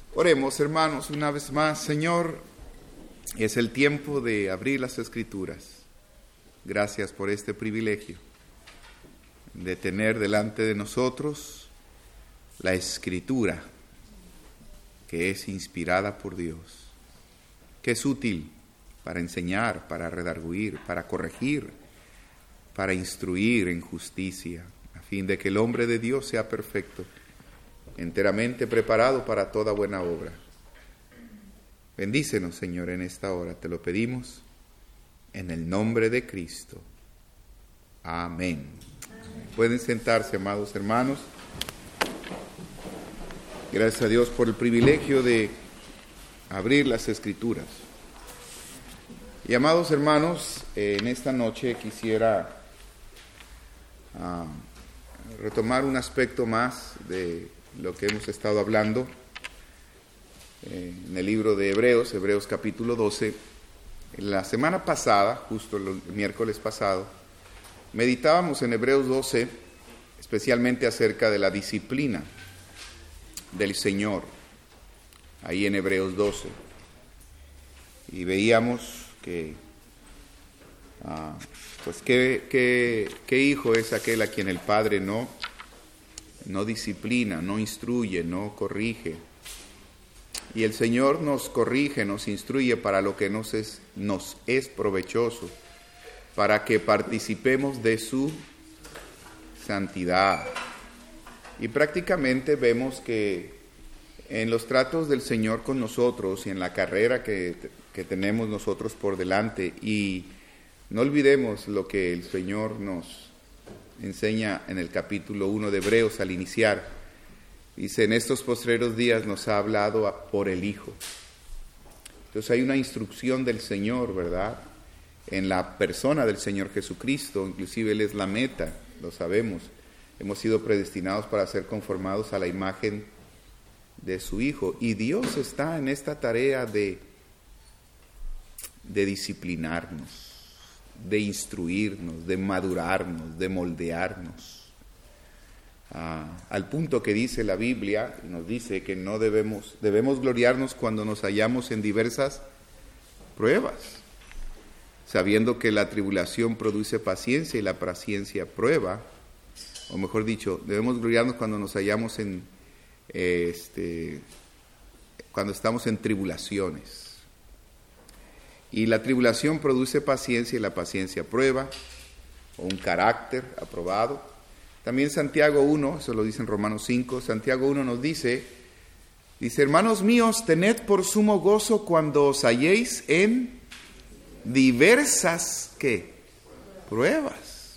Oremos, hermanos, una vez más. Señor, es el tiempo de abrir las Escrituras. Gracias por este privilegio de tener delante de nosotros la Escritura, que es inspirada por Dios, que es útil para enseñar, para redarguir, para corregir, para instruir en justicia, a fin de que el hombre de Dios sea perfecto, enteramente preparado para toda buena obra. Bendícenos, Señor, en esta hora, te lo pedimos, en el nombre de Cristo. Amén. Pueden sentarse, amados hermanos. Gracias a Dios por el privilegio de abrir las Escrituras. Y amados hermanos, en esta noche quisiera retomar un aspecto más de lo que hemos estado hablando en el libro de Hebreos capítulo 12. La semana pasada, justo el miércoles pasado, meditábamos en Hebreos 12, especialmente acerca de la disciplina del Señor, ahí en Hebreos 12. Y veíamos que, pues, ¿qué hijo es aquel a quien el Padre no disciplina, no instruye, no corrige? Y el Señor nos corrige, nos instruye para lo que nos es provechoso, para que participemos de su santidad. Y prácticamente vemos que en los tratos del Señor con nosotros y en la carrera que tenemos nosotros por delante, y no olvidemos lo que el Señor nos enseña en el capítulo 1 de Hebreos al iniciar. Dice, en estos postreros días nos ha hablado por el Hijo. Entonces hay una instrucción del Señor, ¿verdad?, en la persona del Señor Jesucristo. Inclusive Él es la meta, lo sabemos. Hemos sido predestinados para ser conformados a la imagen de su Hijo. Y Dios está en esta tarea de disciplinarnos, de instruirnos, de madurarnos, de moldearnos. Al punto que dice la Biblia, nos dice que no debemos gloriarnos cuando nos hallamos en diversas pruebas, sabiendo que la tribulación produce paciencia y la paciencia prueba, o mejor dicho, debemos gloriarnos cuando nos hallamos cuando estamos en tribulaciones. Y la tribulación produce paciencia y la paciencia prueba, o un carácter aprobado. También Santiago 1, eso lo dice en Romanos 5, Santiago 1 nos dice, hermanos míos, tened por sumo gozo cuando os halléis en diversas, ¿qué? Pruebas,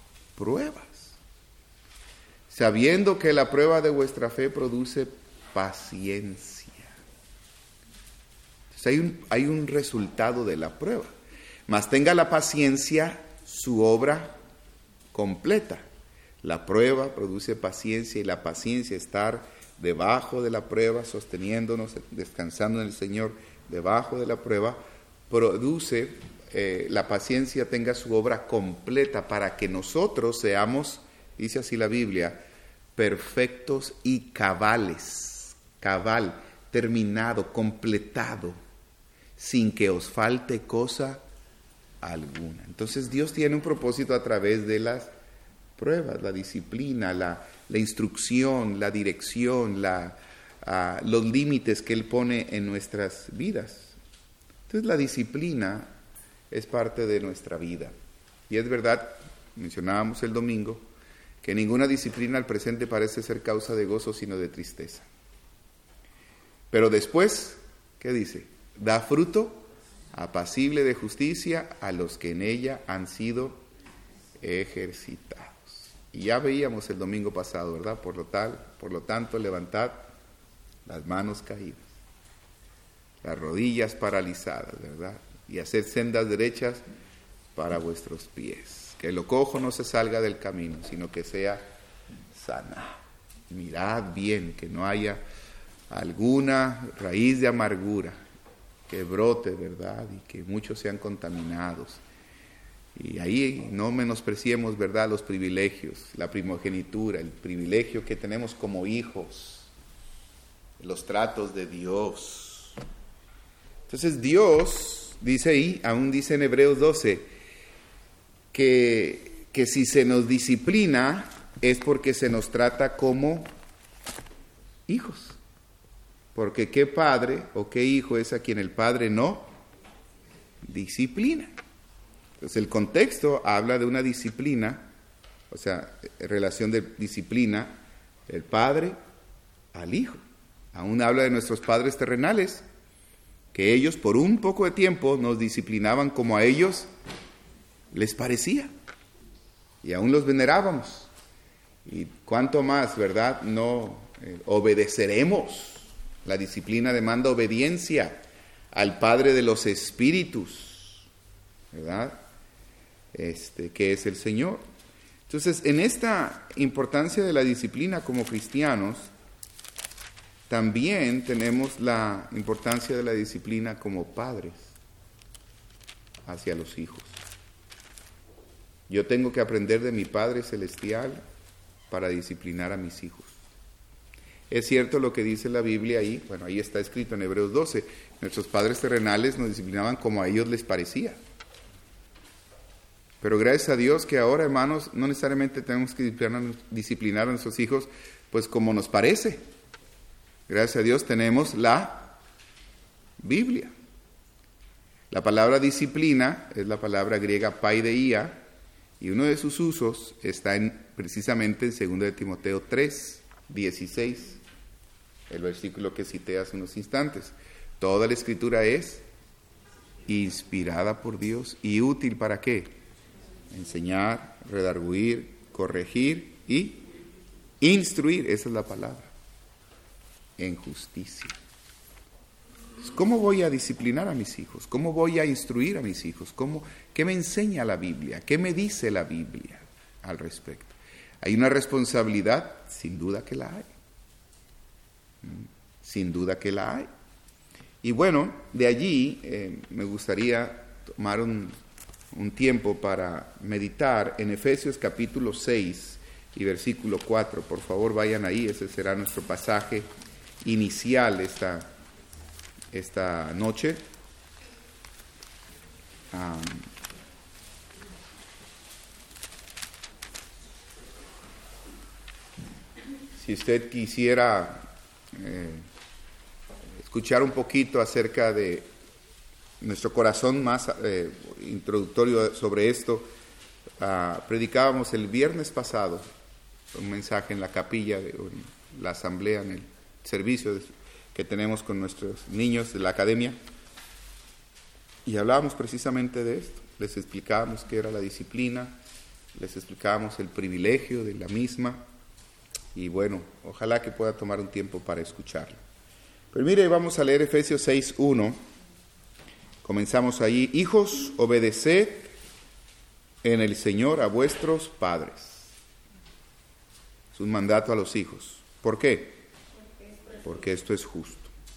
sabiendo que la prueba de vuestra fe produce paciencia. Entonces hay un resultado de la prueba. Mas tenga la paciencia su obra completa. La prueba produce paciencia, y la paciencia, estar debajo de la prueba, sosteniéndonos, descansando en el Señor debajo de la prueba, produce, la paciencia tenga su obra completa para que nosotros seamos, dice así la Biblia, perfectos y cabales, terminado, completado, sin que os falte cosa alguna. Entonces Dios tiene un propósito a través de las pruebas, la disciplina, la instrucción, la dirección, los límites que Él pone en nuestras vidas. Entonces la disciplina es parte de nuestra vida. Y es verdad, mencionábamos el domingo, que ninguna disciplina al presente parece ser causa de gozo, sino de tristeza. Pero después, ¿qué dice? Da fruto apacible de justicia a los que en ella han sido ejercitados. Y ya veíamos el domingo pasado, ¿verdad? Por lo tanto, levantad las manos caídas, las rodillas paralizadas, ¿verdad? Y haced sendas derechas para vuestros pies. Que lo cojo no se salga del camino, sino que sea sana. Mirad bien, que no haya alguna raíz de amargura que brote, ¿verdad? Y que muchos sean contaminados. Y ahí no menospreciemos, ¿verdad?, los privilegios, la primogenitura, el privilegio que tenemos como hijos, los tratos de Dios. Entonces Dios, dice ahí, aún dice en Hebreos 12, que si se nos disciplina es porque se nos trata como hijos. Porque ¿qué padre o qué hijo es a quien el padre no disciplina? Entonces el contexto habla de una disciplina, o sea, relación de disciplina del padre al hijo. Aún habla de nuestros padres terrenales, que ellos por un poco de tiempo nos disciplinaban como a ellos les parecía. Y aún los venerábamos. Y cuánto más, ¿verdad? No obedeceremos. La disciplina demanda obediencia al Padre de los Espíritus, ¿verdad? Que es el Señor. Entonces, en esta importancia de la disciplina como cristianos, también tenemos la importancia de la disciplina como padres hacia los hijos. Yo tengo que aprender de mi Padre Celestial para disciplinar a mis hijos. Es cierto lo que dice la Biblia ahí, bueno, ahí está escrito en Hebreos 12, nuestros padres terrenales nos disciplinaban como a ellos les parecía. Pero gracias a Dios que ahora, hermanos, no necesariamente tenemos que disciplinar a nuestros hijos pues como nos parece. Gracias a Dios tenemos la Biblia. La palabra disciplina es la palabra griega paideia, y uno de sus usos está precisamente en 2 de Timoteo 3, 16, el versículo que cité hace unos instantes. Toda la Escritura es inspirada por Dios y útil ¿para qué? Enseñar, redarguir, corregir y instruir, esa es la palabra, en justicia. ¿Cómo voy a disciplinar a mis hijos? ¿Cómo voy a instruir a mis hijos? ¿Qué me enseña la Biblia? ¿Qué me dice la Biblia al respecto? ¿Hay una responsabilidad? Sin duda que la hay. Sin duda que la hay. Y bueno, de allí me gustaría tomar un tiempo para meditar en Efesios capítulo 6 y versículo 4. Por favor, vayan ahí, ese será nuestro pasaje inicial esta noche. Si usted quisiera escuchar un poquito acerca de nuestro corazón más introductorio sobre esto, predicábamos el viernes pasado un mensaje en la capilla, en la asamblea, en el servicio que tenemos con nuestros niños de la academia, y hablábamos precisamente de esto. Les explicábamos qué era la disciplina, les explicábamos el privilegio de la misma, y bueno, ojalá que pueda tomar un tiempo para escucharlo. Pero mire, vamos a leer Efesios 6:1. Comenzamos ahí. Hijos, obedeced en el Señor a vuestros padres. Es un mandato a los hijos. ¿Por qué? Porque esto es justo.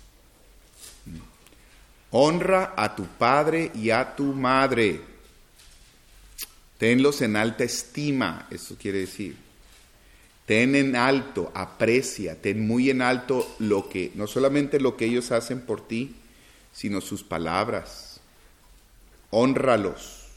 Honra a tu padre y a tu madre. Tenlos en alta estima, eso quiere decir. Ten en alto, aprecia, ten muy en alto no solamente lo que ellos hacen por ti, sino sus palabras. Hónralos.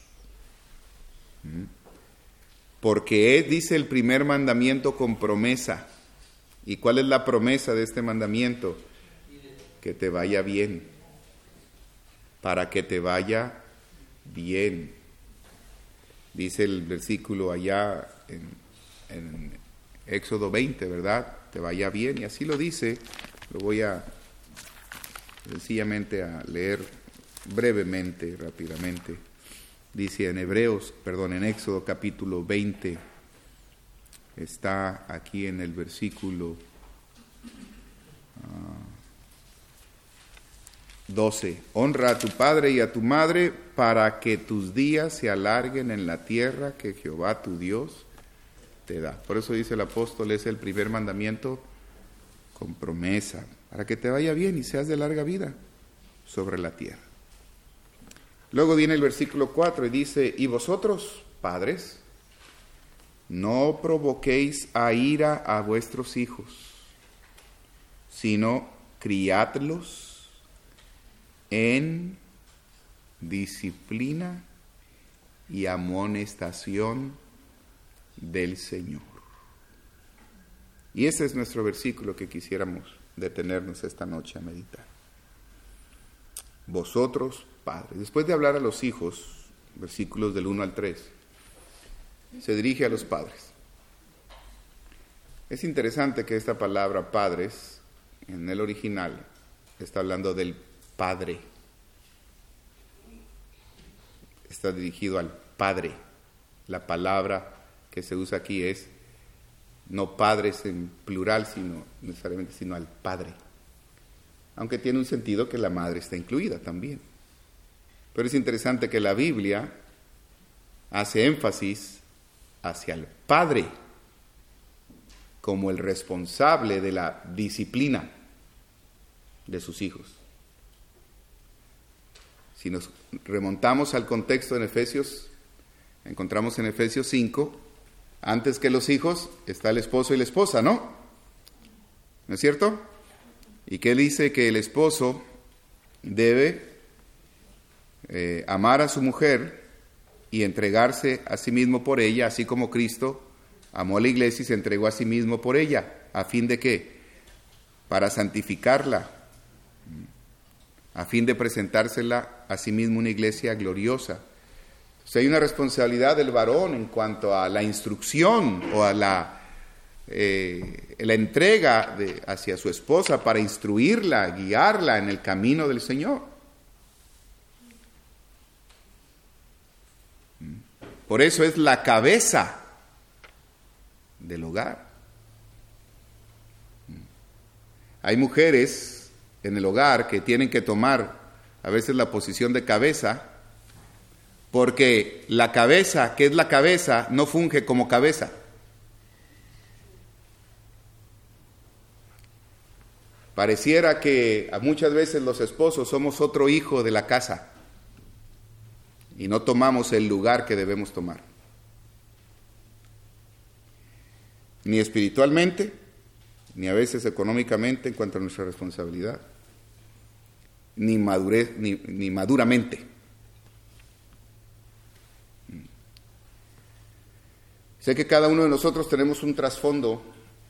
Porque dice el primer mandamiento con promesa. ¿Y cuál es la promesa de este mandamiento? Que te vaya bien. Para que te vaya bien. Dice el versículo allá en Éxodo 20, ¿verdad? Te vaya bien. Y así lo dice. Lo voy a sencillamente a leer brevemente, rápidamente. Dice en Éxodo capítulo 20, está aquí en el versículo 12. Honra a tu padre y a tu madre para que tus días se alarguen en la tierra que Jehová tu Dios te da. Por eso dice el apóstol, es el primer mandamiento con promesa, para que te vaya bien y seas de larga vida sobre la tierra. Luego viene el versículo 4 y dice, y vosotros, padres, no provoquéis a ira a vuestros hijos, sino criadlos en disciplina y amonestación del Señor. Y ese es nuestro versículo que quisiéramos detenernos esta noche a meditar. Vosotros, padres. Después de hablar a los hijos, versículos del 1 al 3, se dirige a los padres. Es interesante que esta palabra padres, en el original, está hablando del Padre. Está dirigido al Padre. La palabra que se usa aquí es no padres en plural, sino necesariamente, sino al Padre. Aunque tiene un sentido que la madre está incluida también. Pero es interesante que la Biblia hace énfasis hacia el Padre como el responsable de la disciplina de sus hijos. Si nos remontamos al contexto en Efesios, encontramos en Efesios 5, antes que los hijos está el esposo y la esposa, ¿no? ¿No es cierto? Y que dice que el esposo debe amar a su mujer y entregarse a sí mismo por ella, así como Cristo amó a la iglesia y se entregó a sí mismo por ella. ¿A fin de qué? Para santificarla, a fin de presentársela a sí mismo una iglesia gloriosa. O sea, hay una responsabilidad del varón en cuanto a la instrucción o a la entrega hacia su esposa para instruirla, guiarla en el camino del Señor. Por eso es la cabeza del hogar. Hay mujeres en el hogar que tienen que tomar a veces la posición de cabeza, porque la cabeza, que es la cabeza, no funge como cabeza. Pareciera que muchas veces los esposos somos otro hijo de la casa y no tomamos el lugar que debemos tomar. Ni espiritualmente, ni a veces económicamente en cuanto a nuestra responsabilidad, ni maduramente. Sé que cada uno de nosotros tenemos un trasfondo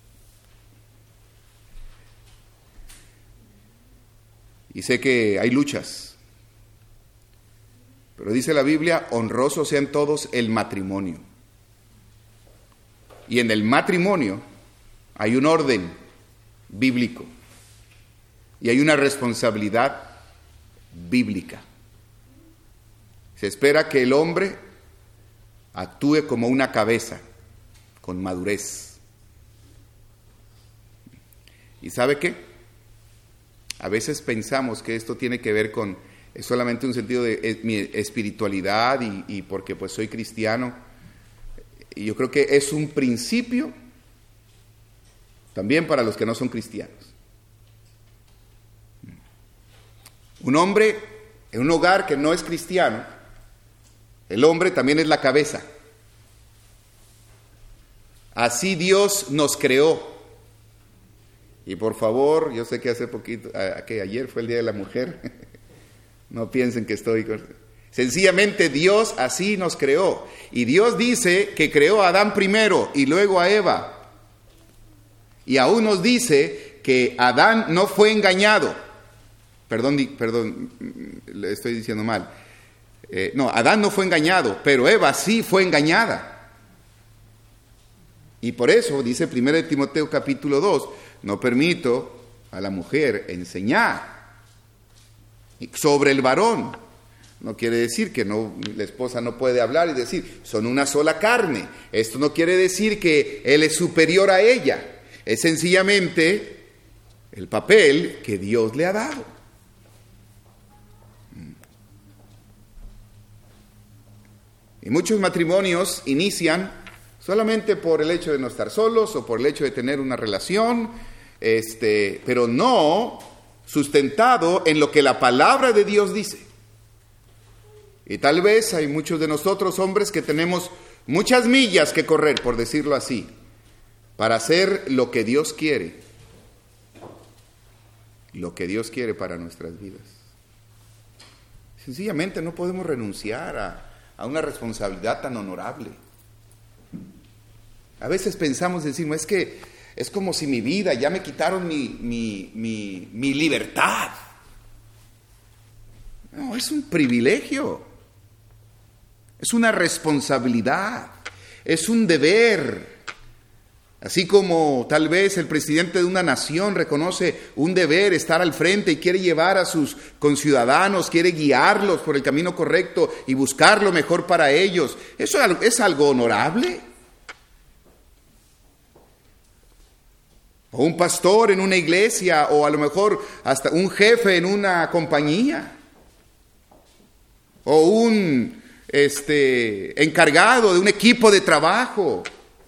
y sé que hay luchas, pero dice la Biblia, honrosos sean todos el matrimonio. Y en el matrimonio hay un orden bíblico y hay una responsabilidad bíblica. Se espera que el hombre actúe como una cabeza, con madurez. ¿Y sabe qué? A veces pensamos que esto tiene que ver con solamente un sentido de mi espiritualidad y porque pues soy cristiano. Y yo creo que es un principio también para los que no son cristianos. Un hombre en un hogar que no es cristiano, el hombre también es la cabeza. Así Dios nos creó. Y por favor, yo sé que hace poquito, que ayer fue el Día de la Mujer, no piensen que estoy... Sencillamente Dios así nos creó. Y Dios dice que creó a Adán primero y luego a Eva. Y aún nos dice que Adán no fue engañado. Perdón, le estoy diciendo mal. No, Adán no fue engañado, pero Eva sí fue engañada. Y por eso, dice 1 Timoteo capítulo 2, no permito a la mujer enseñar sobre el varón. No quiere decir que la esposa no puede hablar y decir, son una sola carne. Esto no quiere decir que él es superior a ella. Es sencillamente el papel que Dios le ha dado. Y muchos matrimonios inician solamente por el hecho de no estar solos o por el hecho de tener una relación, pero no sustentado en lo que la palabra de Dios dice. Y tal vez hay muchos de nosotros hombres que tenemos muchas millas que correr, por decirlo así, para hacer lo que Dios quiere. lo que Dios quiere para nuestras vidas. Sencillamente no podemos renunciar a una responsabilidad tan honorable. A veces pensamos, decimos, es que es como si mi vida, ya me quitaron mi libertad. No, es un privilegio, es una responsabilidad, es un deber. Así como tal vez el presidente de una nación reconoce un deber, estar al frente y quiere llevar a sus conciudadanos, quiere guiarlos por el camino correcto y buscar lo mejor para ellos. ¿Eso es algo honorable? O un pastor en una iglesia, o a lo mejor hasta un jefe en una compañía, o un encargado de un equipo de trabajo.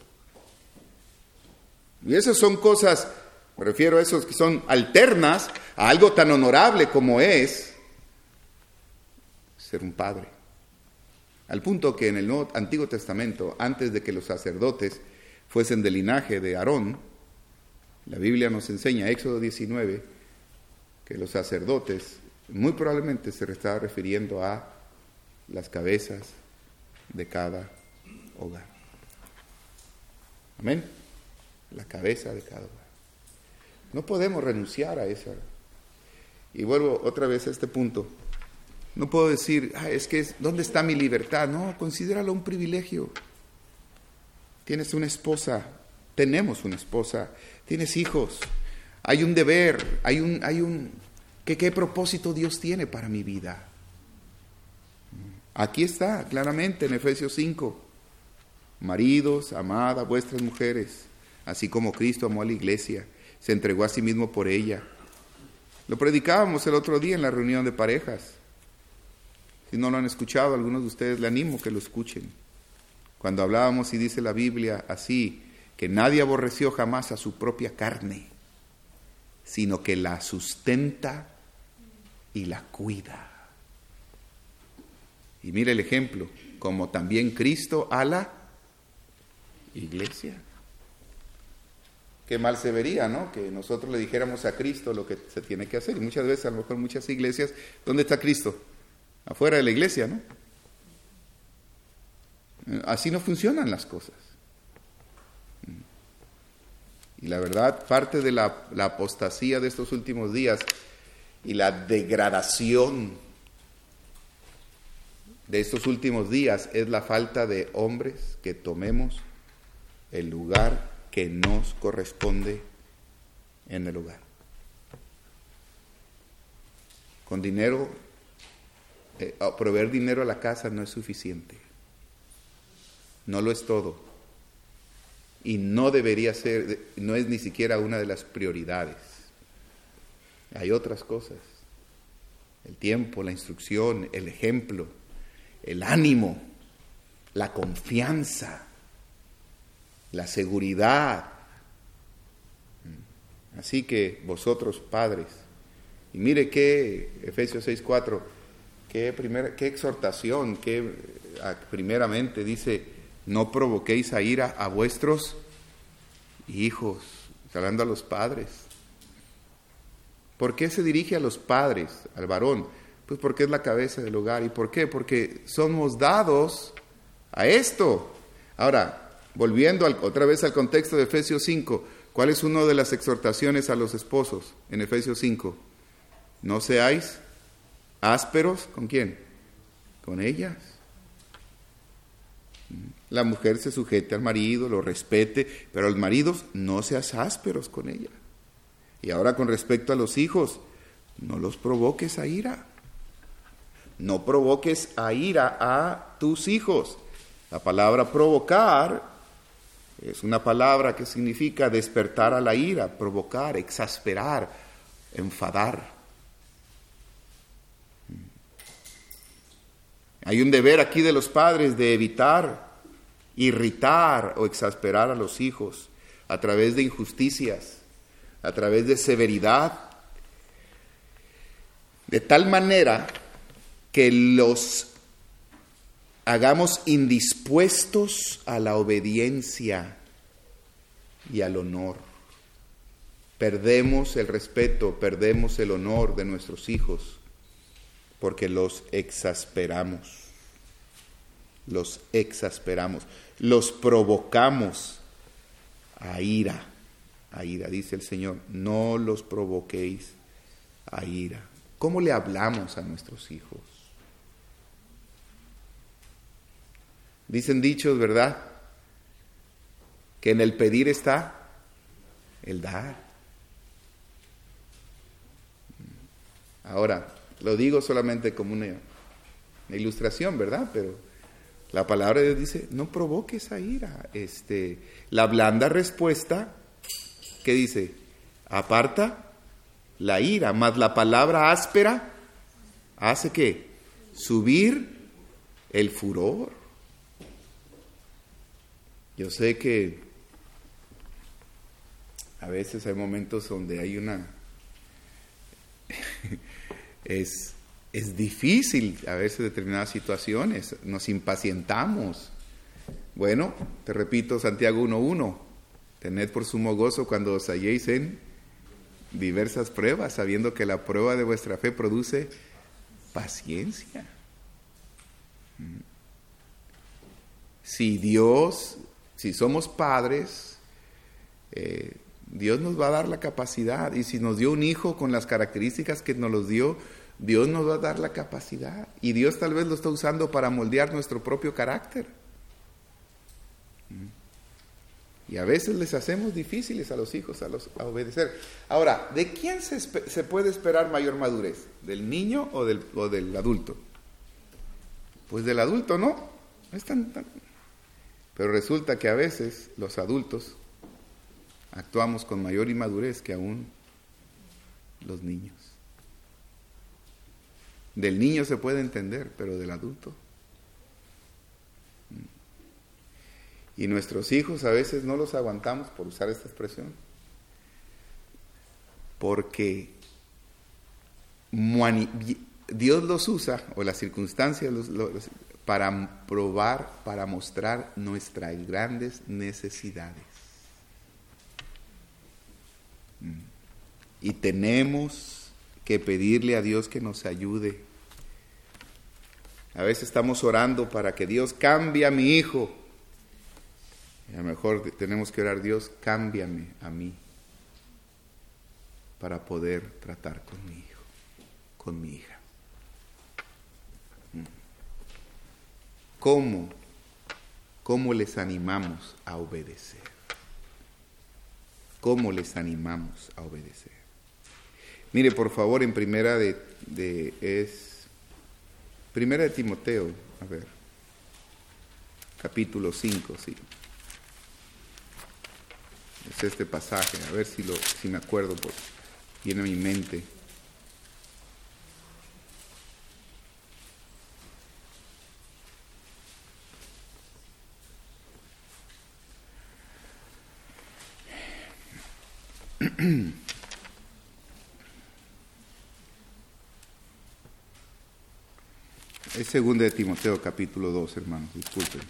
Y esas son cosas, me refiero a esos que son alternas a algo tan honorable como es ser un padre. Al punto que en el Antiguo Testamento, antes de que los sacerdotes fuesen del linaje de Aarón, la Biblia nos enseña, Éxodo 19, que los sacerdotes muy probablemente se estaba refiriendo a las cabezas de cada hogar. Amén. La cabeza de cada hogar. No podemos renunciar a esa. Y vuelvo otra vez a este punto. No puedo decir, ¿dónde está mi libertad? No, considéralo un privilegio. Tienes una esposa, tenemos una esposa, tienes hijos, hay un deber, ¿qué propósito Dios tiene para mi vida? Aquí está, claramente en Efesios 5. Maridos, amad a vuestras mujeres, así como Cristo amó a la iglesia, se entregó a sí mismo por ella. Lo predicábamos el otro día en la reunión de parejas. Si no lo han escuchado, algunos de ustedes, le animo que lo escuchen. Cuando hablábamos, y dice la Biblia así, que nadie aborreció jamás a su propia carne, sino que la sustenta y la cuida. Y mire el ejemplo, como también Cristo a la iglesia. Qué mal se vería, ¿no? Que nosotros le dijéramos a Cristo lo que se tiene que hacer. Y muchas veces, a lo mejor en muchas iglesias, ¿dónde está Cristo? Afuera de la iglesia, ¿no? Así no funcionan las cosas. Y la verdad, parte de la apostasía de estos últimos días y la degradación de estos últimos días es la falta de hombres que tomemos el lugar que nos corresponde en el hogar. Con dinero, proveer dinero a la casa no es suficiente. No lo es todo. Y no debería ser, no es ni siquiera una de las prioridades. Hay otras cosas. El tiempo, la instrucción, el ejemplo, el ánimo, la confianza, la seguridad. Así que vosotros, padres, y mire que Efesios 6:4, qué exhortación, primeramente dice, no provoquéis a ira a vuestros hijos, hablando a los padres. ¿Por qué se dirige a los padres, al varón? Pues porque es la cabeza del hogar. ¿Y por qué? Porque somos dados a esto. Ahora, volviendo otra vez al contexto de Efesios 5, ¿cuál es una de las exhortaciones a los esposos en Efesios 5? No seáis ásperos, ¿con quién? Con ellas. La mujer se sujete al marido, lo respete, pero los maridos no seas ásperos con ella. Y ahora con respecto a los hijos, no los provoques a ira. No provoques a ira a tus hijos. La palabra provocar es una palabra que significa despertar a la ira, provocar, exasperar, enfadar. Hay un deber aquí de los padres de evitar irritar o exasperar a los hijos a través de injusticias, a través de severidad, de tal manera que los hagamos indispuestos a la obediencia y al honor. perdemos el respeto, perdemos el honor de nuestros hijos porque los exasperamos, los provocamos a ira, dice el Señor, no los provoquéis a ira. ¿Cómo le hablamos a nuestros hijos? Dicen dichos, ¿verdad? Que en el pedir está el dar. Ahora, lo digo solamente como una ilustración, ¿verdad? Pero la palabra de Dios dice, no provoques a ira. La blanda respuesta, ¿qué dice? Aparta la ira, mas la palabra áspera hace ¿qué? Subir el furor. Yo sé que a veces hay momentos donde hay es difícil a veces determinadas situaciones, nos impacientamos. Bueno, te repito Santiago 1:1, tened por sumo gozo cuando os halléis en diversas pruebas, sabiendo que la prueba de vuestra fe produce paciencia. Si somos padres, Dios nos va a dar la capacidad, y si nos dio un hijo con las características que nos los dio, Dios nos va a dar la capacidad, y Dios tal vez lo está usando para moldear nuestro propio carácter. Y a veces les hacemos difíciles a los hijos a obedecer. Ahora, ¿de quién se puede esperar mayor madurez? ¿Del niño o del adulto? Pues del adulto, ¿no? No es tan... Pero resulta que a veces los adultos actuamos con mayor inmadurez que aún los niños. Del niño se puede entender, pero del adulto. Y nuestros hijos a veces no los aguantamos, por usar esta expresión, porque Dios los usa, o las circunstancias para probar, para mostrar nuestras grandes necesidades. Y tenemos que pedirle a Dios que nos ayude. A veces estamos orando para que Dios cambie a mi hijo. Y a lo mejor tenemos que orar, Dios, cámbiame a mí para poder tratar con mi hijo, con mi hija. ¿Cómo les animamos a obedecer? ¿Cómo les animamos a obedecer? Mire, por favor, en Primera de Timoteo, a ver, capítulo 5, sí. Es este pasaje, a ver si me acuerdo, viene a mi mente. Es 2 de Timoteo, capítulo 2, hermanos, disculpen.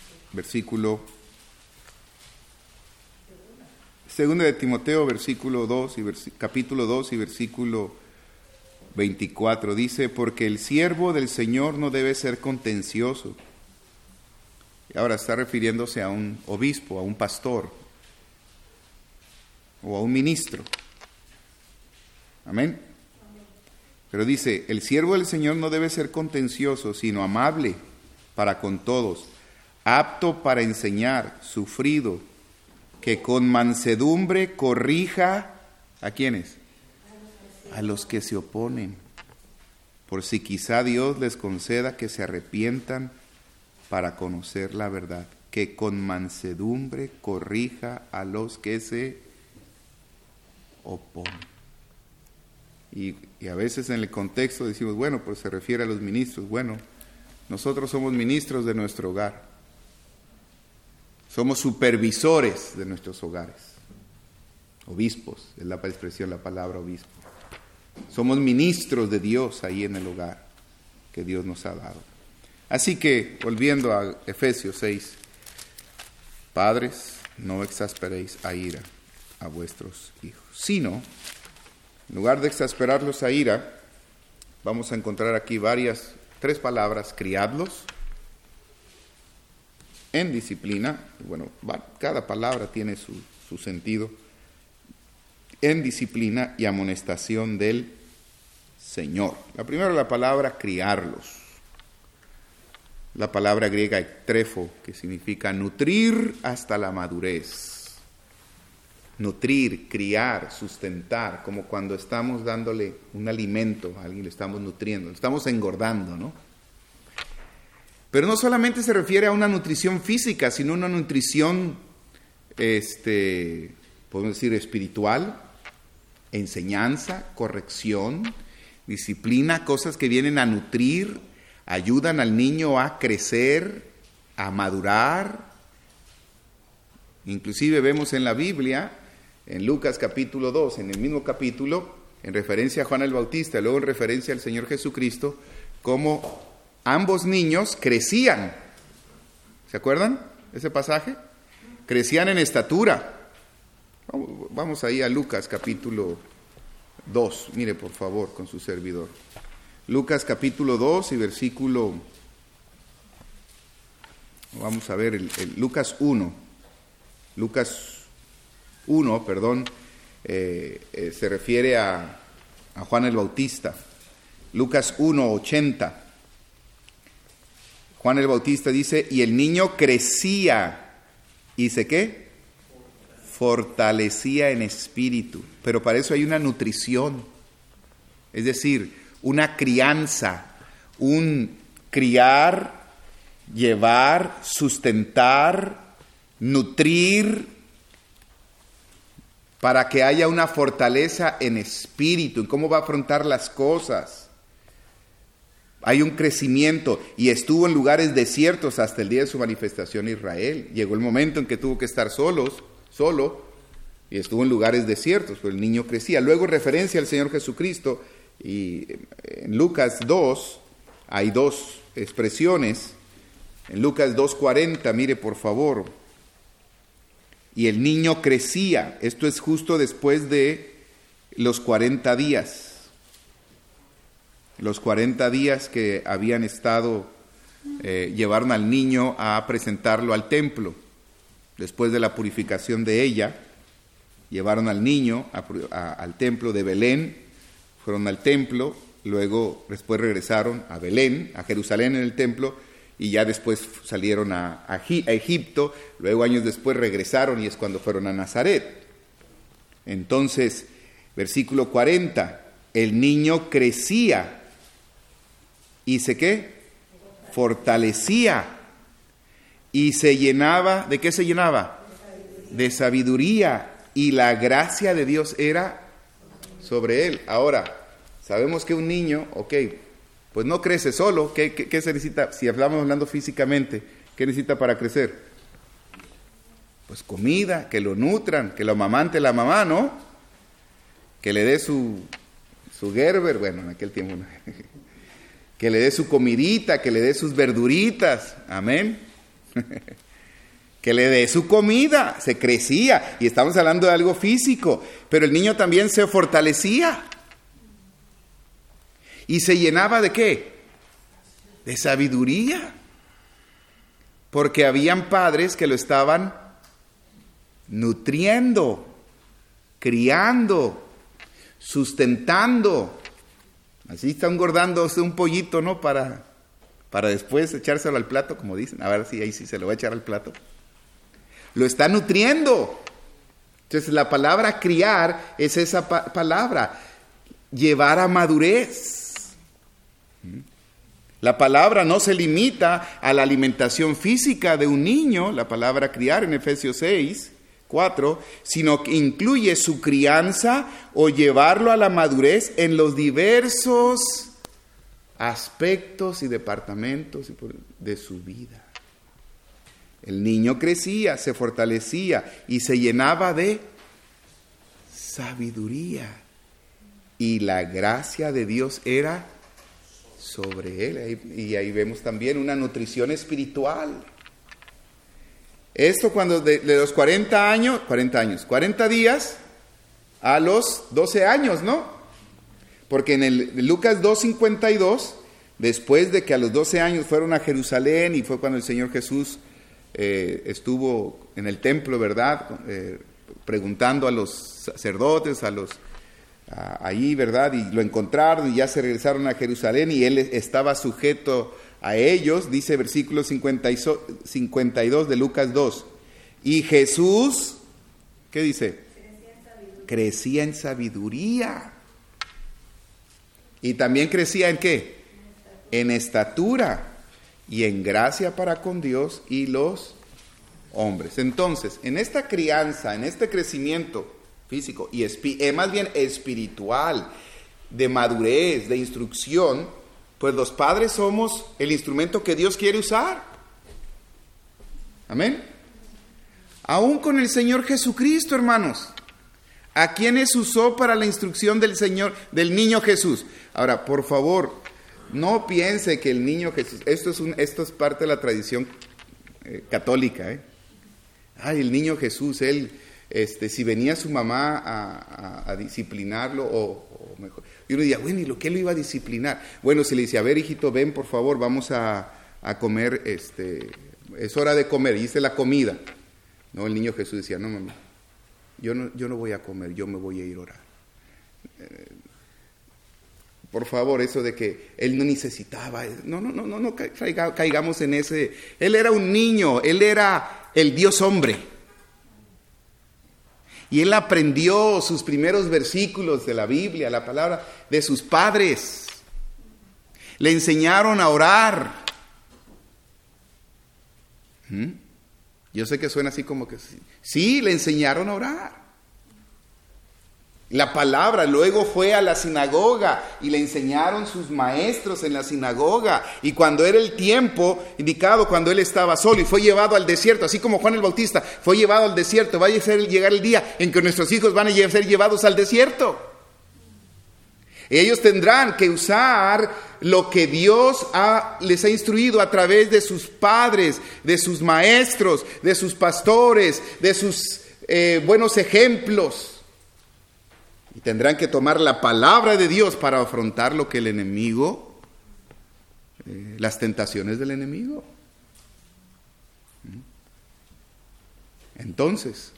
Segunda de Timoteo, capítulo 2 y versículo 24, dice, porque el siervo del Señor no debe ser contencioso. Y ahora está refiriéndose a un obispo, a un pastor, o a un ministro. Amén. Pero dice, el siervo del Señor no debe ser contencioso, sino amable para con todos, apto para enseñar, sufrido, que con mansedumbre corrija, ¿a quiénes? A los que se oponen, por si quizá Dios les conceda que se arrepientan para conocer la verdad, que con mansedumbre corrija a los que se oponen. Y a veces en el contexto decimos, bueno, pues se refiere a los ministros. Bueno, nosotros somos ministros de nuestro hogar. Somos supervisores de nuestros hogares. Obispos, es la expresión, la palabra obispo. Somos ministros de Dios ahí en el hogar que Dios nos ha dado. Así que, volviendo a Efesios 6, padres, no exasperéis a ira a vuestros hijos. sino, en lugar de exasperarlos a ira, vamos a encontrar aquí tres palabras: criadlos en disciplina. Bueno, cada palabra tiene su sentido. En disciplina y amonestación del Señor. La primera, la palabra criarlos. La palabra griega ektrefo, que significa nutrir hasta la madurez. Nutrir, criar, sustentar, como cuando estamos dándole un alimento a alguien, le estamos nutriendo, le estamos engordando, ¿no? Pero no solamente se refiere a una nutrición física, sino una nutrición, podemos decir, espiritual, enseñanza, corrección, disciplina, cosas que vienen a nutrir, ayudan al niño a crecer, a madurar. Inclusive vemos en la Biblia, en Lucas capítulo 2, en el mismo capítulo, en referencia a Juan el Bautista, luego en referencia al Señor Jesucristo, cómo ambos niños crecían. ¿Se acuerdan ese pasaje? Crecían en estatura. Vamos ahí a Lucas capítulo 2, mire por favor con su servidor. Lucas capítulo 2 y versículo, vamos a ver, el Lucas 1. Lucas 1, se refiere a Juan el Bautista. Lucas 1:80. Juan el Bautista dice, y el niño crecía, ¿y sé qué? Fortalecía en espíritu. Pero para eso hay una nutrición, es decir, una crianza, un criar, llevar, sustentar, nutrir, para que haya una fortaleza en espíritu, en cómo va a afrontar las cosas. Hay un crecimiento, y estuvo en lugares desiertos hasta el día de su manifestación a Israel. Llegó el momento en que tuvo que estar solo, y estuvo en lugares desiertos, pero el niño crecía. Luego, referencia al Señor Jesucristo, y en Lucas 2 hay dos expresiones. En Lucas 2:40, mire por favor, y el niño crecía. Esto es justo después de los 40 días. Los 40 días que habían estado, llevaron al niño a presentarlo al templo. Después de la purificación de ella, llevaron al niño al templo de Belén, fueron al templo, luego después regresaron a Belén, a Jerusalén en el templo, y ya después salieron a Egipto, luego años después regresaron y es cuando fueron a Nazaret. Entonces, versículo 40, el niño crecía, y ¿qué? Fortalecía, y se llenaba, ¿de qué se llenaba? De sabiduría, y la gracia de Dios era sobre él. Ahora, sabemos que un niño, pues no crece solo. ¿Qué se necesita? Si hablando físicamente, ¿qué necesita para crecer? Pues comida, que lo nutran, que lo amamante la mamá, ¿no? Que le dé su Gerber, bueno, en aquel tiempo, ¿no? Que le dé su comidita, que le dé sus verduritas, amén. Que le dé su comida, se crecía, y estamos hablando de algo físico, pero el niño también se fortalecía. ¿Y se llenaba de qué? De sabiduría. Porque habían padres que lo estaban nutriendo, criando, sustentando. Así está engordándose un pollito, ¿no? Para después echárselo al plato, como dicen. A ver si ahí sí se lo va a echar al plato. Lo está nutriendo. Entonces la palabra criar es esa palabra, llevar a madurez. La palabra no se limita a la alimentación física de un niño, la palabra criar en Efesios 6:4, sino que incluye su crianza o llevarlo a la madurez en los diversos aspectos y departamentos de su vida. El niño crecía, se fortalecía y se llenaba de sabiduría, y la gracia de Dios era sobre él. Y ahí vemos también una nutrición espiritual. Esto cuando de los 40 días, a los 12 años, ¿no? Porque en el Lucas 2:52, después de que a los 12 años fueron a Jerusalén y fue cuando el Señor Jesús estuvo en el templo, ¿verdad? Preguntando a los sacerdotes, ahí, ¿verdad? Y lo encontraron y ya se regresaron a Jerusalén y él estaba sujeto a ellos, dice versículo 52 de Lucas 2. Y Jesús, ¿qué dice? Crecía en sabiduría. Y también crecía ¿en qué? En estatura y en gracia para con Dios y los hombres. Entonces, en esta crianza, en este crecimiento físico y más bien espiritual, de madurez, de instrucción, pues los padres somos el instrumento que Dios quiere usar. Amén. Aún con el Señor Jesucristo, hermanos. ¿A quiénes usó para la instrucción del niño Jesús? Ahora, por favor, no piense que el niño Jesús, esto es parte de la tradición católica, Ay, el niño Jesús, él, si venía su mamá a disciplinarlo, o mejor, y uno diría, bueno, ¿y qué lo iba a disciplinar? Bueno, si le dice, a ver, hijito, ven, por favor, vamos a comer, es hora de comer, y hice la comida. No, el niño Jesús decía, no, mamá, yo no voy a comer, yo me voy a ir a orar. Por favor, eso de que él no necesitaba, no caigamos en ese. Él era un niño, él era el Dios hombre. Y él aprendió sus primeros versículos de la Biblia, la palabra de sus padres. Le enseñaron a orar. Yo sé que suena así como que sí, le enseñaron a orar. La palabra, luego fue a la sinagoga y le enseñaron sus maestros en la sinagoga. Y cuando era el tiempo indicado, cuando él estaba solo y fue llevado al desierto, así como Juan el Bautista fue llevado al desierto, va a llegar el día en que nuestros hijos van a ser llevados al desierto. Ellos tendrán que usar lo que Dios les ha instruido a través de sus padres, de sus maestros, de sus pastores, de sus buenos ejemplos. Y tendrán que tomar la palabra de Dios para afrontar lo que el enemigo, las tentaciones del enemigo. Entonces,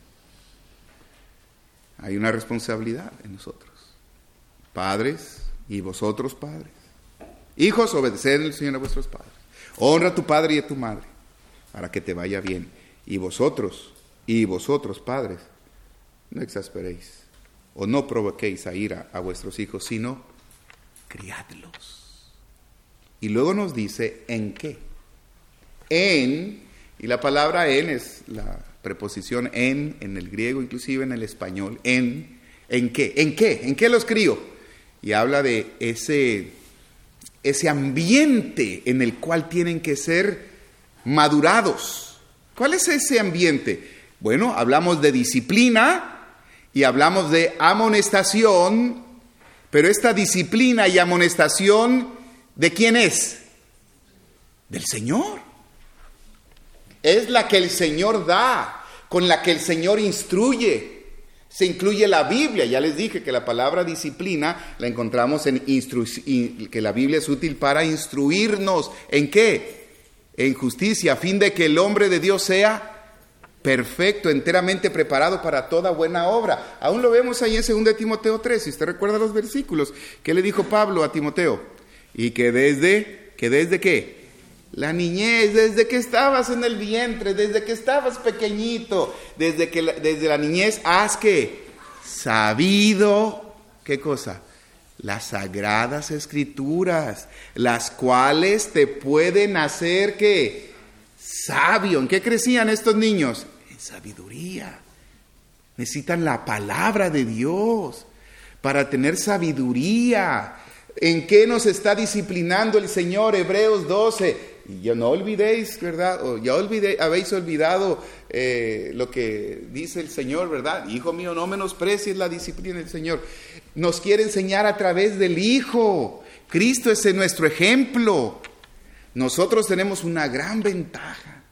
hay una responsabilidad en nosotros. Padres, y vosotros padres. Hijos, obedeced al Señor a vuestros padres. Honra a tu padre y a tu madre, para que te vaya bien. Y vosotros padres, no exasperéis, o no provoquéis a ira a vuestros hijos, sino criadlos. Y luego nos dice, ¿en qué? En, y la palabra en es la preposición en el griego, inclusive en el español, ¿en qué? ¿En qué? ¿En qué los crío? Y habla de ese ambiente en el cual tienen que ser madurados. ¿Cuál es ese ambiente? Bueno, hablamos de disciplina y hablamos de amonestación, pero esta disciplina y amonestación, ¿de quién es? Del Señor. Es la que el Señor da, con la que el Señor instruye. Se incluye la Biblia. Ya les dije que la palabra disciplina la encontramos que la Biblia es útil para instruirnos. ¿En qué? En justicia, a fin de que el hombre de Dios sea perfecto, enteramente preparado para toda buena obra. Aún lo vemos ahí en 2 Timoteo 3, si usted recuerda los versículos. ¿Qué le dijo Pablo a Timoteo? Y que desde ¿qué? La niñez, desde que estabas en el vientre, desde que estabas pequeñito, desde la niñez has que sabido, ¿qué cosa? Las sagradas escrituras, las cuales te pueden hacer que sabio. ¿En qué crecían estos niños? En sabiduría. Necesitan la palabra de Dios para tener sabiduría. ¿En qué nos está disciplinando el Señor? Hebreos 12. Y ya no olvidéis, ¿verdad? O ya habéis olvidado lo que dice el Señor, ¿verdad? Hijo mío, no menosprecies la disciplina del Señor. Nos quiere enseñar a través del Hijo. Cristo es nuestro ejemplo. Nosotros tenemos una gran ventaja.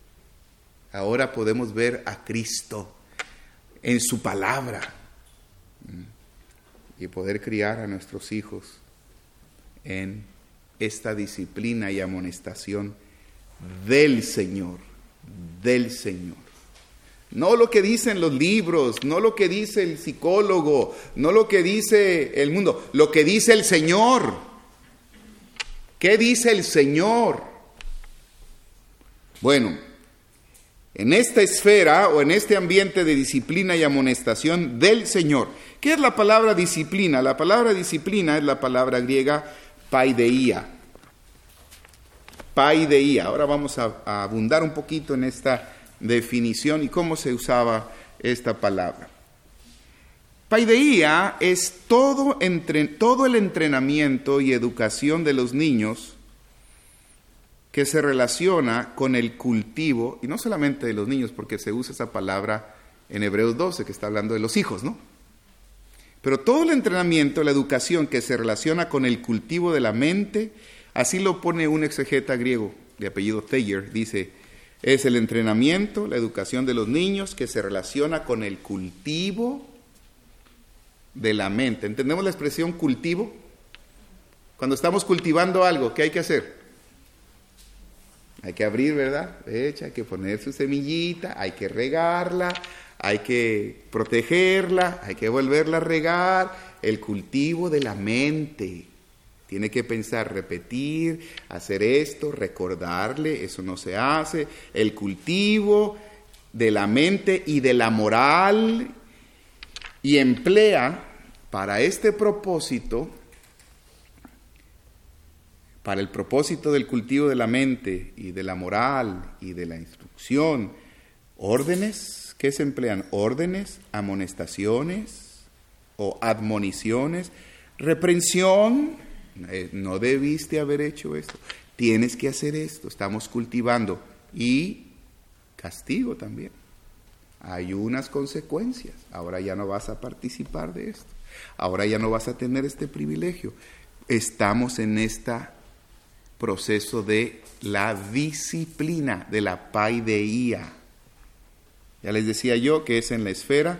Ahora podemos ver a Cristo en su palabra. y poder criar a nuestros hijos en esta disciplina y amonestación del Señor, del Señor. No lo que dicen los libros, no lo que dice el psicólogo, no lo que dice el mundo, lo que dice el Señor. ¿Qué dice el Señor? Bueno, en esta esfera o en este ambiente de disciplina y amonestación del Señor. ¿Qué es la palabra disciplina? La palabra disciplina es la palabra griega paideia. Paideia. Ahora vamos a abundar un poquito en esta definición y cómo se usaba esta palabra. Paideia es todo el entrenamiento y educación de los niños que se relaciona con el cultivo, y no solamente de los niños, porque se usa esa palabra en Hebreos 12, que está hablando de los hijos, ¿no? Pero todo el entrenamiento, la educación que se relaciona con el cultivo de la mente, así lo pone un exegeta griego de apellido Thayer, dice, es el entrenamiento, la educación de los niños que se relaciona con el cultivo de la mente. ¿Entendemos la expresión cultivo? Cuando estamos cultivando algo, ¿qué hay que hacer? Hay que abrir, ¿verdad? Hay que poner su semillita, hay que regarla, hay que protegerla, hay que volverla a regar. El cultivo de la mente. Tiene que pensar, repetir, hacer esto, recordarle, eso no se hace. El cultivo de la mente y de la moral. Y emplea para este propósito, para el propósito del cultivo de la mente y de la moral y de la instrucción, órdenes. ¿Qué se emplean? Órdenes, amonestaciones o admoniciones, reprensión. No debiste haber hecho esto, tienes que hacer esto, estamos cultivando. Y castigo también. Hay unas consecuencias. Ahora ya no vas a participar de esto. Ahora ya no vas a tener este privilegio. Estamos en este proceso de la disciplina, de la paideia. Ya les decía yo que es en la esfera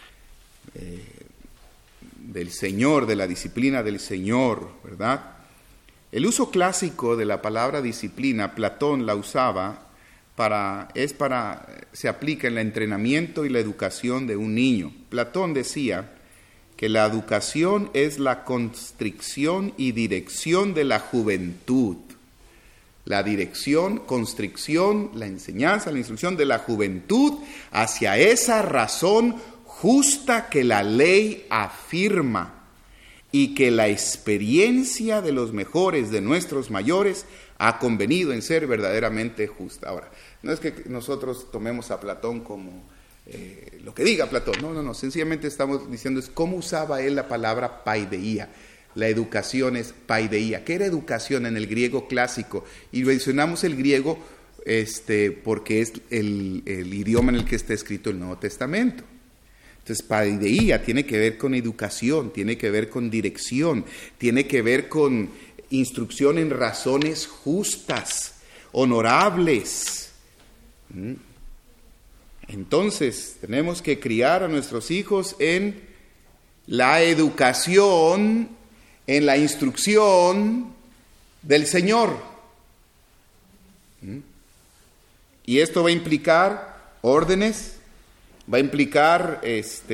del Señor, de la disciplina del Señor, ¿verdad? El uso clásico de la palabra disciplina, Platón la usaba se aplica en el entrenamiento y la educación de un niño. Platón decía que la educación es la constricción y dirección de la juventud. La dirección, constricción, la enseñanza, la instrucción de la juventud hacia esa razón justa que la ley afirma y que la experiencia de los mejores, de nuestros mayores, ha convenido en ser verdaderamente justa. Ahora, no es que nosotros tomemos a Platón como lo que diga Platón, no, sencillamente estamos diciendo es cómo usaba él la palabra paideia. La educación es paideia. ¿Qué era educación en el griego clásico? Y mencionamos el griego porque es el idioma en el que está escrito el Nuevo Testamento. Entonces, paideia tiene que ver con educación, tiene que ver con dirección, tiene que ver con instrucción en razones justas, honorables. Entonces, tenemos que criar a nuestros hijos en la educación, en la instrucción del Señor. Y esto va a implicar órdenes, va a implicar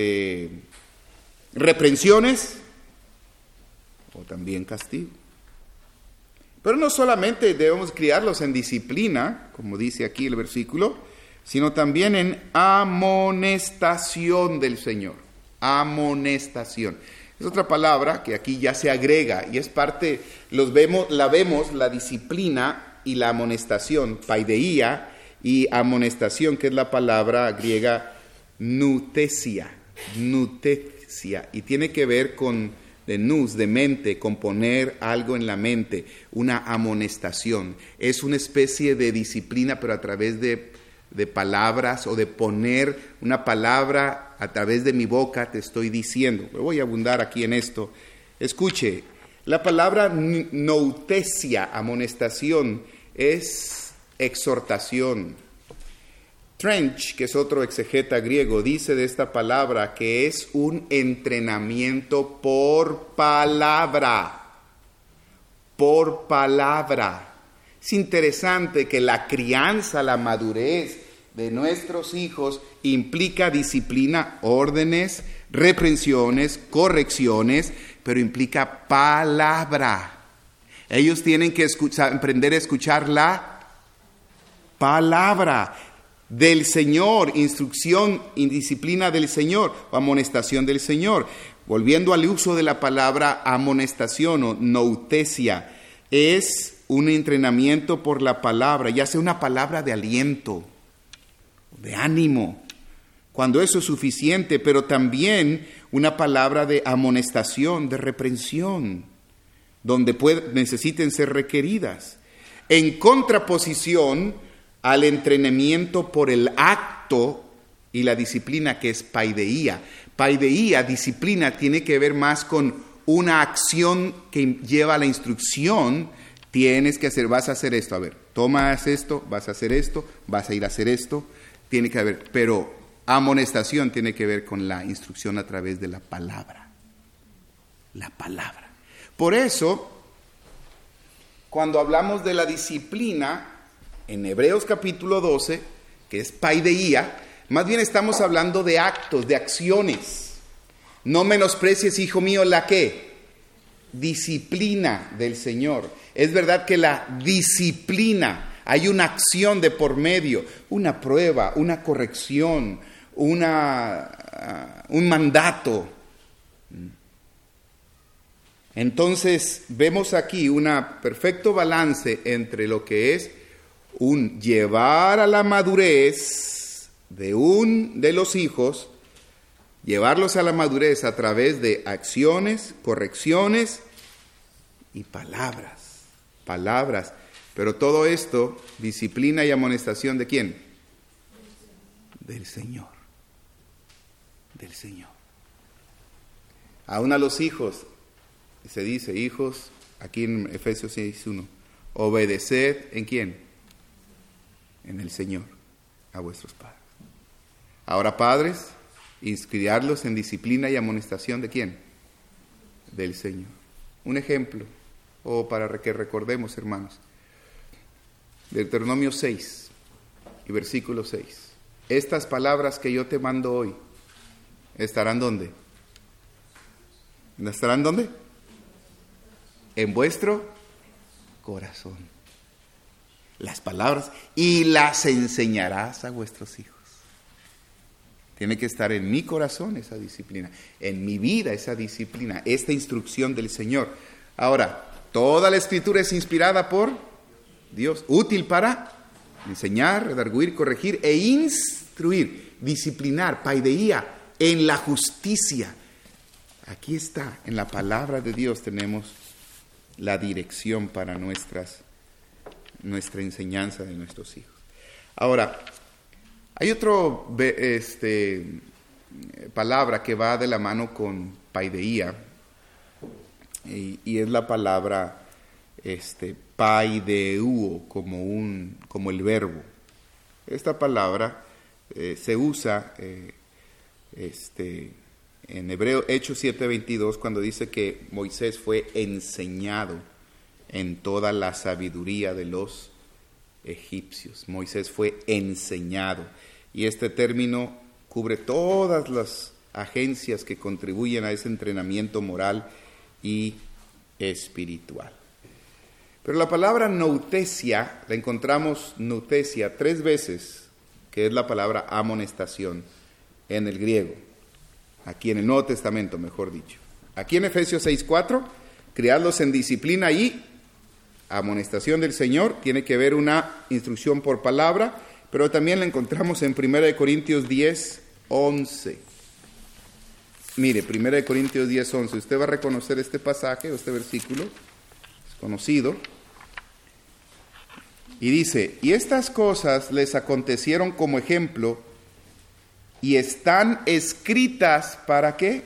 reprensiones o también castigo. Pero no solamente debemos criarlos en disciplina, como dice aquí el versículo, sino también en amonestación del Señor. Amonestación. Es otra palabra que aquí ya se agrega y es parte, la disciplina y la amonestación, paideia y amonestación, que es la palabra griega nutesia, y tiene que ver con de nous, de mente, con poner algo en la mente, una amonestación. Es una especie de disciplina, pero a través de palabras o de poner una palabra a través de mi boca, te estoy diciendo. Voy a abundar aquí en esto. Escuche, la palabra noutesia, amonestación, es exhortación, Trench, que es otro exegeta griego, dice de esta palabra que es un entrenamiento por palabra. Por palabra. Es interesante que la crianza, la madurez de nuestros hijos implica disciplina, órdenes, reprensiones, correcciones, pero implica palabra. Ellos tienen que aprender a escuchar la palabra del Señor, instrucción y disciplina del Señor, o amonestación del Señor. Volviendo al uso de la palabra amonestación o noutesia, es un entrenamiento por la palabra, ya sea una palabra de aliento, de ánimo, cuando eso es suficiente, pero también una palabra de amonestación, de reprensión, donde necesiten ser requeridas, en contraposición al entrenamiento por el acto y la disciplina, que es paideía. Paideía, disciplina, tiene que ver más con una acción que lleva a la instrucción. Tienes que hacer, vas a hacer esto, a ver, tomas esto, vas a hacer esto, vas a ir a hacer esto, tiene que haber, pero amonestación tiene que ver con la instrucción a través de la palabra. La palabra. Por eso, cuando hablamos de la disciplina, en Hebreos capítulo 12, que es paideía, más bien estamos hablando de actos, de acciones. No menosprecies, hijo mío, la ¿qué? Disciplina del Señor. Es verdad que la disciplina, hay una acción de por medio, una prueba, una corrección, un mandato. Entonces vemos aquí un perfecto balance entre lo que es un llevar a la madurez de los hijos, llevarlos a la madurez a través de acciones, correcciones y palabras. Pero todo esto, disciplina y amonestación, ¿de quién? Del Señor. Del Señor. Aún a los hijos, se dice, hijos, aquí en Efesios 6:1, obedeced, ¿en quién? En el Señor, a vuestros padres. Ahora, padres, criarlos en disciplina y amonestación, ¿de quién? Del Señor. Un ejemplo, para que recordemos, hermanos. Deuteronomio 6 y versículo 6. Estas palabras que yo te mando hoy, ¿estarán dónde? ¿Estarán dónde? En vuestro corazón. Las palabras, y las enseñarás a vuestros hijos. Tiene que estar en mi corazón esa disciplina, en mi vida esa disciplina, esta instrucción del Señor. Ahora, toda la Escritura es inspirada por Dios, útil para enseñar, redarguir, corregir e instruir, disciplinar, paideía, en la justicia. Aquí está, en la palabra de Dios tenemos la dirección para nuestra enseñanza de nuestros hijos. Ahora, hay otra palabra que va de la mano con paideía, y es la palabra paideuo, como el verbo. Esta palabra se usa en Hebreo, Hechos 7:22, cuando dice que Moisés fue enseñado en toda la sabiduría de los egipcios. Moisés fue enseñado. Y este término cubre todas las agencias que contribuyen a ese entrenamiento moral y espiritual. Pero la palabra noutesia, la encontramos noutesia 3 veces, que es la palabra amonestación en el griego. Aquí en el Nuevo Testamento, mejor dicho. Aquí en Efesios 6:4, criadlos en disciplina y amonestación del Señor, tiene que ver una instrucción por palabra, pero también la encontramos en 1 Corintios 10:11. Mire, 1 Corintios 10:11, usted va a reconocer este pasaje, este versículo, es conocido, y dice, y estas cosas les acontecieron como ejemplo, y están escritas, ¿para qué?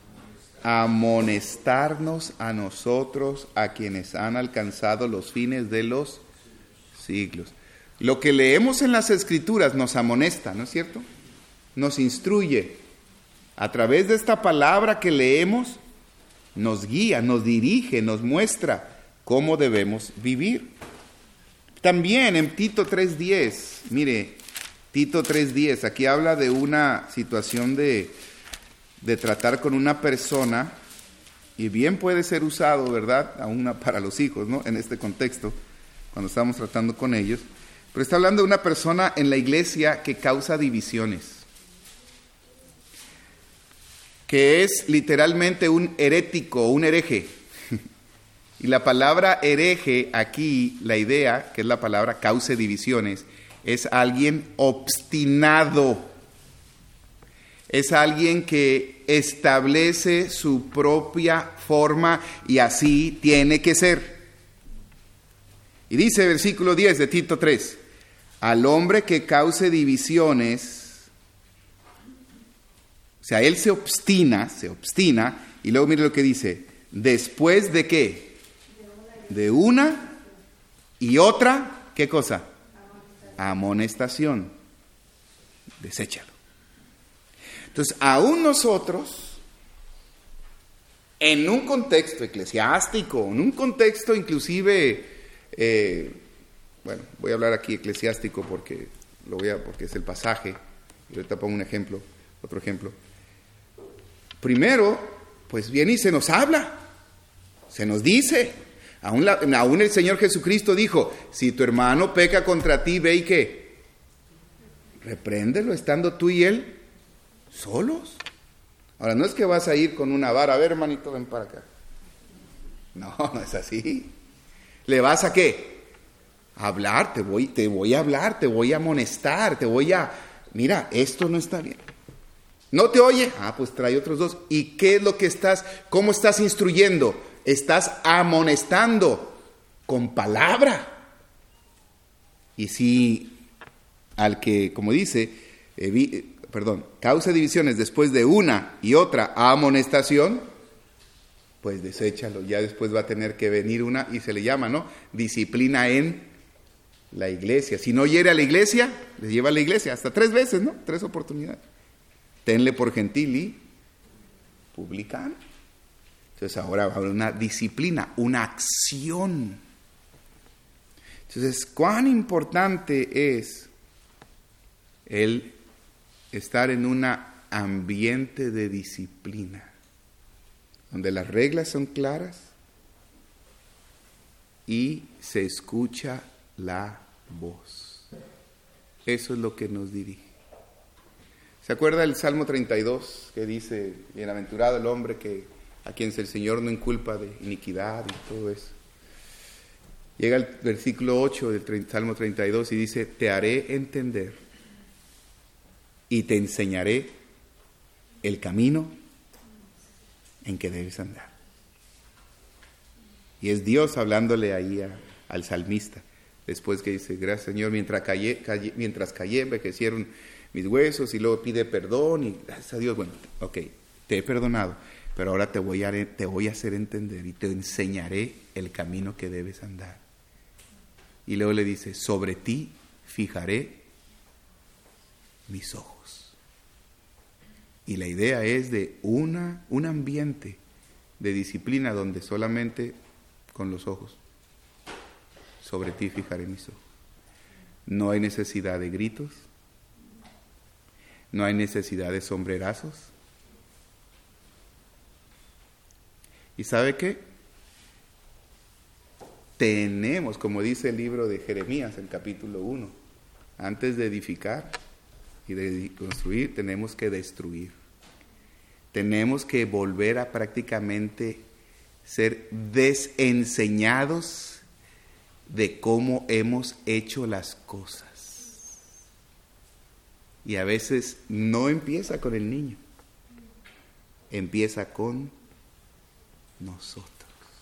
Amonestarnos a nosotros, a quienes han alcanzado los fines de los siglos. Lo que leemos en las Escrituras nos amonesta, ¿no es cierto? Nos instruye. A través de esta palabra que leemos, nos guía, nos dirige, nos muestra cómo debemos vivir. También en Tito 3:10, mire, Tito 3:10, aquí habla de una situación de tratar con una persona, y bien puede ser usado, ¿verdad?, aún para los hijos, ¿no?, en este contexto, cuando estamos tratando con ellos, pero está hablando de una persona en la iglesia que causa divisiones, que es literalmente un herético, un hereje. Y la palabra hereje aquí, la idea, que es la palabra cause divisiones, es alguien obstinado. Es alguien que establece su propia forma y así tiene que ser. Y dice versículo 10 de Tito 3, al hombre que cause divisiones, o sea, él se obstina, y luego mire lo que dice, ¿después de qué? De una y otra, ¿qué cosa? Amonestación. Deséchalo. Entonces, aún nosotros, en un contexto eclesiástico, en un contexto inclusive, bueno, voy a hablar aquí eclesiástico porque es el pasaje, y ahorita pongo un ejemplo, otro ejemplo. Primero, pues viene y se nos habla, se nos dice, aún el Señor Jesucristo dijo, si tu hermano peca contra ti, ve y ¿qué? Repréndelo, estando tú y él solos. Ahora, no es que vas a ir con una vara, a ver, hermanito, ven para acá. No, no es así. ¿Le vas a qué? A hablar, te voy a hablar, te voy a amonestar, mira, esto no está bien. ¿No te oye? Pues trae otros dos. ¿Y qué es lo que cómo estás instruyendo? Estás amonestando con palabra. Y si al que, como dice, causa divisiones después de una y otra amonestación, pues deséchalo. Ya después va a tener que venir una, y se le llama, ¿no?, disciplina en la iglesia. Si no hiere a la iglesia, les lleva a la iglesia hasta 3 veces, ¿no? 3 oportunidades. Tenle por gentil y publicano. Entonces ahora va a haber una disciplina, una acción. Entonces, ¿cuán importante es el estar en un ambiente de disciplina, donde las reglas son claras y se escucha la voz? Eso es lo que nos dirige. ¿Se acuerda el Salmo 32 que dice, bienaventurado el hombre a quien el Señor no inculpa de iniquidad y todo eso? Llega el versículo 8 del Salmo 32 y dice, te haré entender y te enseñaré el camino en que debes andar. Y es Dios hablándole ahí al salmista, después que dice, gracias Señor, mientras callé, envejecieron mis huesos, y luego pide perdón, y gracias a Dios, bueno, ok, te he perdonado, pero ahora te voy a hacer entender y te enseñaré el camino que debes andar. Y luego le dice, sobre ti fijaré mis ojos. Y la idea es de un ambiente de disciplina donde solamente con los ojos, sobre ti fijaré mis ojos. No hay necesidad de gritos, no hay necesidad de sombrerazos. ¿Y sabe qué? Tenemos, como dice el libro de Jeremías, el capítulo 1, antes de edificar y de construir, tenemos que destruir. Tenemos que volver a prácticamente ser desenseñados de cómo hemos hecho las cosas. Y a veces no empieza con el niño, empieza con nosotros.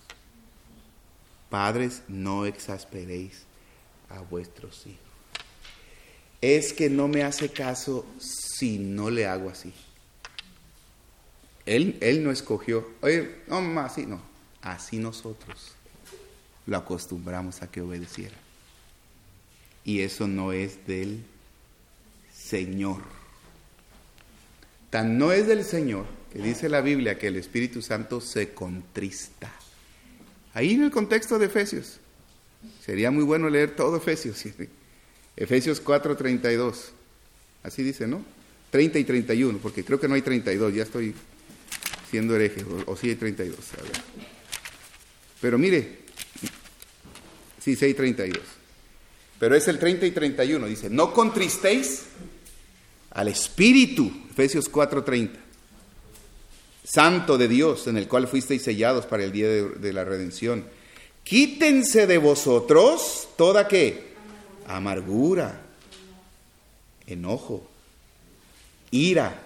Padres, no exasperéis a vuestros hijos. Es que no me hace caso si no le hago así. Él no escogió, oye, no mamá, así no. Así nosotros lo acostumbramos a que obedeciera. y eso no es del Señor. Tan no es del Señor que dice la Biblia que el Espíritu Santo se contrista. Ahí en el contexto de Efesios. Sería muy bueno leer todo Efesios. Efesios 4:32. Así dice, ¿no? 30 y 31, porque creo que no hay 32, ya estoy siendo hereje, o sí hay 32. A ver. Pero mire, sí hay 32. Pero es el 30 y 31, dice, no contristéis al Espíritu, Efesios 4:30, Santo de Dios, en el cual fuisteis sellados para el día de la redención. Quítense de vosotros toda ¿qué? Amargura, enojo, ira,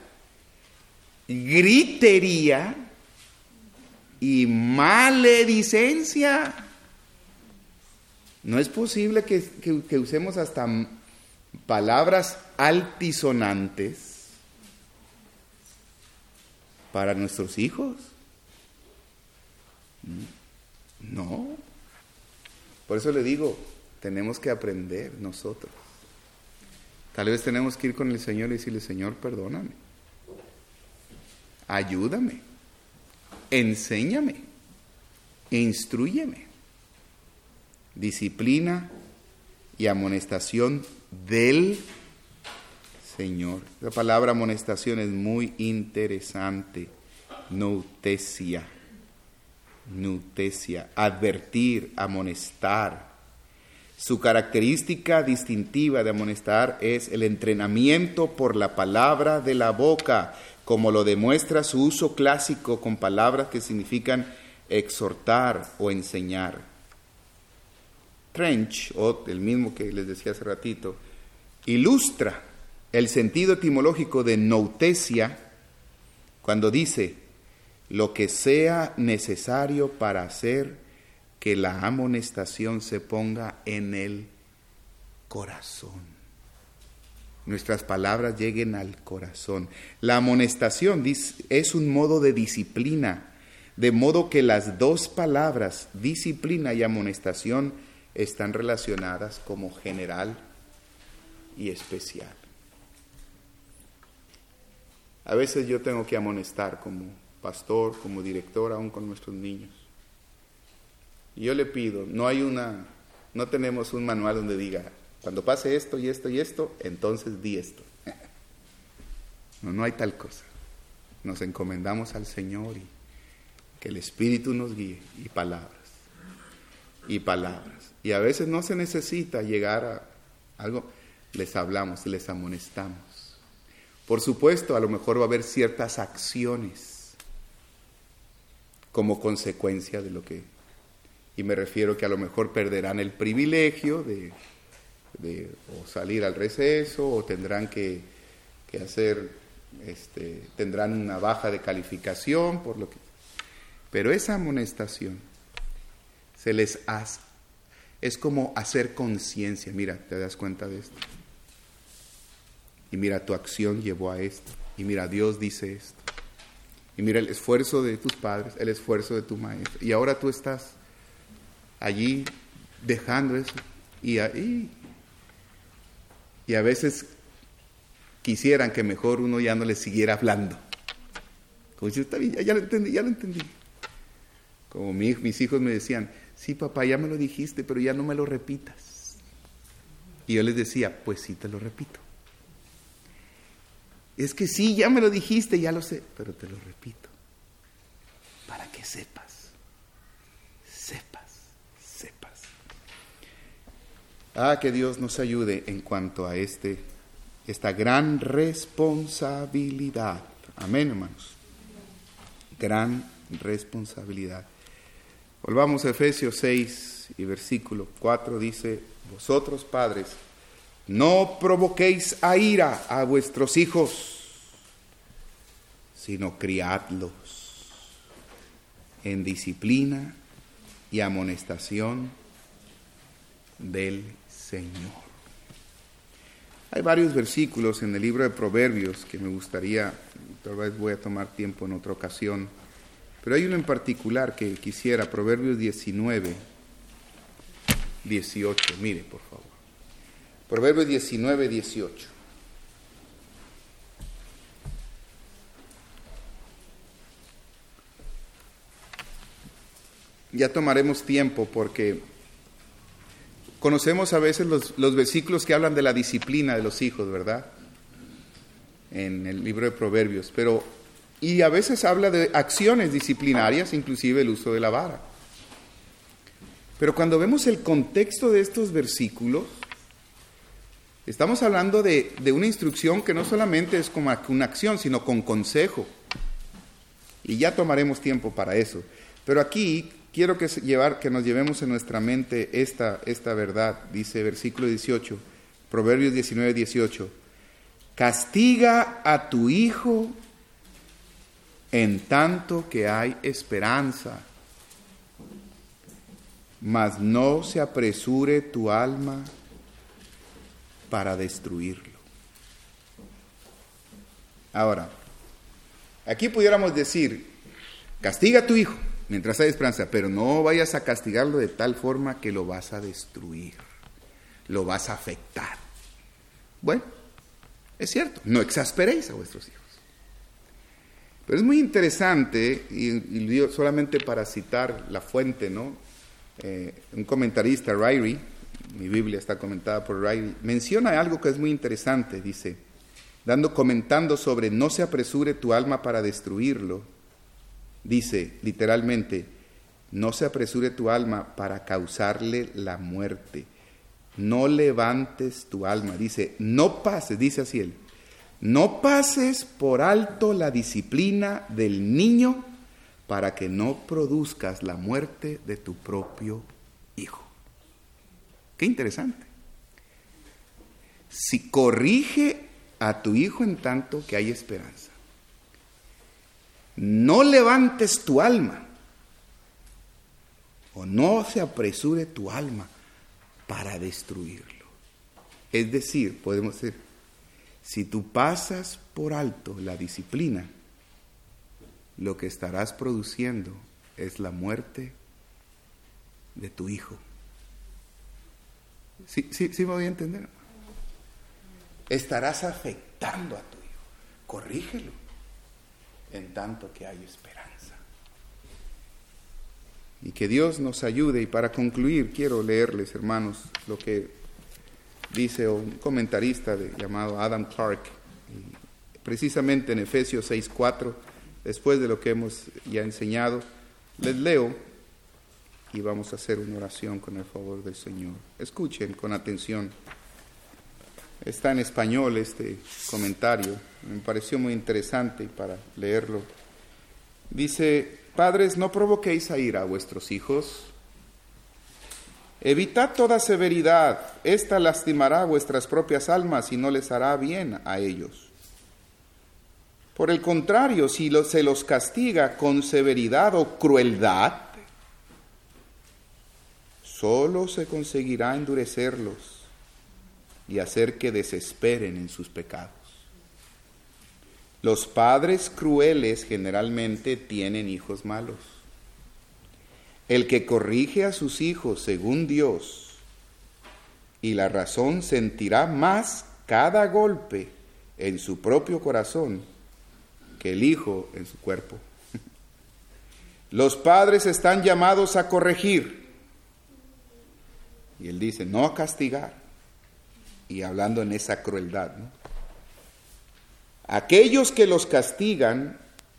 gritería y maledicencia. No es posible que usemos hasta palabras altisonantes para nuestros hijos. No. Por eso le digo, tenemos que aprender nosotros. Tal vez tenemos que ir con el Señor y decirle, Señor, perdóname, ayúdame, enséñame, instrúyeme. Disciplina y amonestación del Señor. La palabra amonestación es muy interesante. Noutesia, advertir, amonestar. Su característica distintiva de amonestar es el entrenamiento por la palabra de la boca, como lo demuestra su uso clásico con palabras que significan exhortar o enseñar. Trench, o el mismo que les decía hace ratito, ilustra el sentido etimológico de noutesia cuando dice lo que sea necesario para hacer que la amonestación se ponga en el corazón. Nuestras palabras lleguen al corazón. La amonestación es un modo de disciplina, de modo que las dos palabras, disciplina y amonestación, están relacionadas como general y especial. A veces yo tengo que amonestar como pastor, como director, aún con nuestros niños. Y yo le pido, no tenemos un manual donde diga, cuando pase esto y esto y esto, entonces di esto. No hay tal cosa. Nos encomendamos al Señor y que el Espíritu nos guíe, y palabras. Y a veces no se necesita llegar a algo, les hablamos, les amonestamos. Por supuesto, a lo mejor va a haber ciertas acciones como consecuencia de lo que, y me refiero que a lo mejor perderán el privilegio de o salir al receso, o tendrán que hacer, tendrán una baja de calificación, por lo que. Pero esa amonestación se les hace, es como hacer conciencia. Mira, te das cuenta de esto. Y mira, tu acción llevó a esto. Y mira, Dios dice esto. Y mira el esfuerzo de tus padres, el esfuerzo de tu maestro. Y ahora tú estás allí dejando eso. Y a veces quisieran que mejor uno ya no les siguiera hablando. Como dice, está bien, ya lo entendí. Como mis hijos me decían, sí papá, ya me lo dijiste, pero ya no me lo repitas. Y yo les decía, pues sí te lo repito. Es que sí, ya me lo dijiste, ya lo sé, pero te lo repito. Para que sepas. Que Dios nos ayude en cuanto a esta gran responsabilidad. Amén, hermanos. Gran responsabilidad. Volvamos a Efesios 6 y versículo 4, dice, vosotros padres, no provoquéis a ira a vuestros hijos, sino criadlos en disciplina y amonestación del Señor. Hay varios versículos en el libro de Proverbios que me gustaría, tal vez voy a tomar tiempo en otra ocasión, pero hay uno en particular que quisiera, Proverbios 19, 18, mire por favor. Proverbios 19, 18. Ya tomaremos tiempo porque conocemos a veces los versículos que hablan de la disciplina de los hijos, ¿verdad? En el libro de Proverbios, y a veces habla de acciones disciplinarias, inclusive el uso de la vara. Pero cuando vemos el contexto de estos versículos, estamos hablando de una instrucción que no solamente es como una acción, sino con consejo. Y ya tomaremos tiempo para eso. Pero aquí quiero que nos llevemos en nuestra mente esta verdad. Dice versículo 18, Proverbios 19, 18. Castiga a tu hijo en tanto que hay esperanza, mas no se apresure tu alma para destruirlo. Ahora, aquí pudiéramos decir, castiga a tu hijo mientras hay esperanza, pero no vayas a castigarlo de tal forma que lo vas a destruir, lo vas a afectar. Bueno, es cierto, no exasperéis a vuestros hijos. Pero es muy interesante, y yo solamente para citar la fuente, ¿no? Un comentarista, Ryrie, mi Biblia está comentada por Ryrie, menciona algo que es muy interesante, dice, comentando sobre no se apresure tu alma para destruirlo, dice literalmente, no se apresure tu alma para causarle la muerte, no levantes tu alma, dice, no pases, dice así él, no pases por alto la disciplina del niño para que no produzcas la muerte de tu propio hijo. Qué interesante. Si corrige a tu hijo en tanto que hay esperanza, no levantes tu alma o no se apresure tu alma para destruirlo. Es decir, podemos decir, si tú pasas por alto la disciplina, lo que estarás produciendo es la muerte de tu hijo. ¿Sí me voy a entender? Estarás afectando a tu hijo. Corrígelo en tanto que hay esperanza. Y que Dios nos ayude. Y para concluir, quiero leerles, hermanos, lo que dice un comentarista llamado Adam Clark, precisamente en Efesios 6:4, después de lo que hemos ya enseñado, les leo y vamos a hacer una oración con el favor del Señor. Escuchen con atención. Está en español este comentario, me pareció muy interesante para leerlo. Dice, padres, no provoquéis a ira a vuestros hijos. Evitad toda severidad, esta lastimará vuestras propias almas y no les hará bien a ellos. Por el contrario, si se los castiga con severidad o crueldad, solo se conseguirá endurecerlos y hacer que desesperen en sus pecados. Los padres crueles generalmente tienen hijos malos. El que corrige a sus hijos según Dios y la razón sentirá más cada golpe en su propio corazón que el hijo en su cuerpo. Los padres están llamados a corregir. Y él dice, no a castigar. Y hablando en esa crueldad, ¿no? Aquellos que los castigan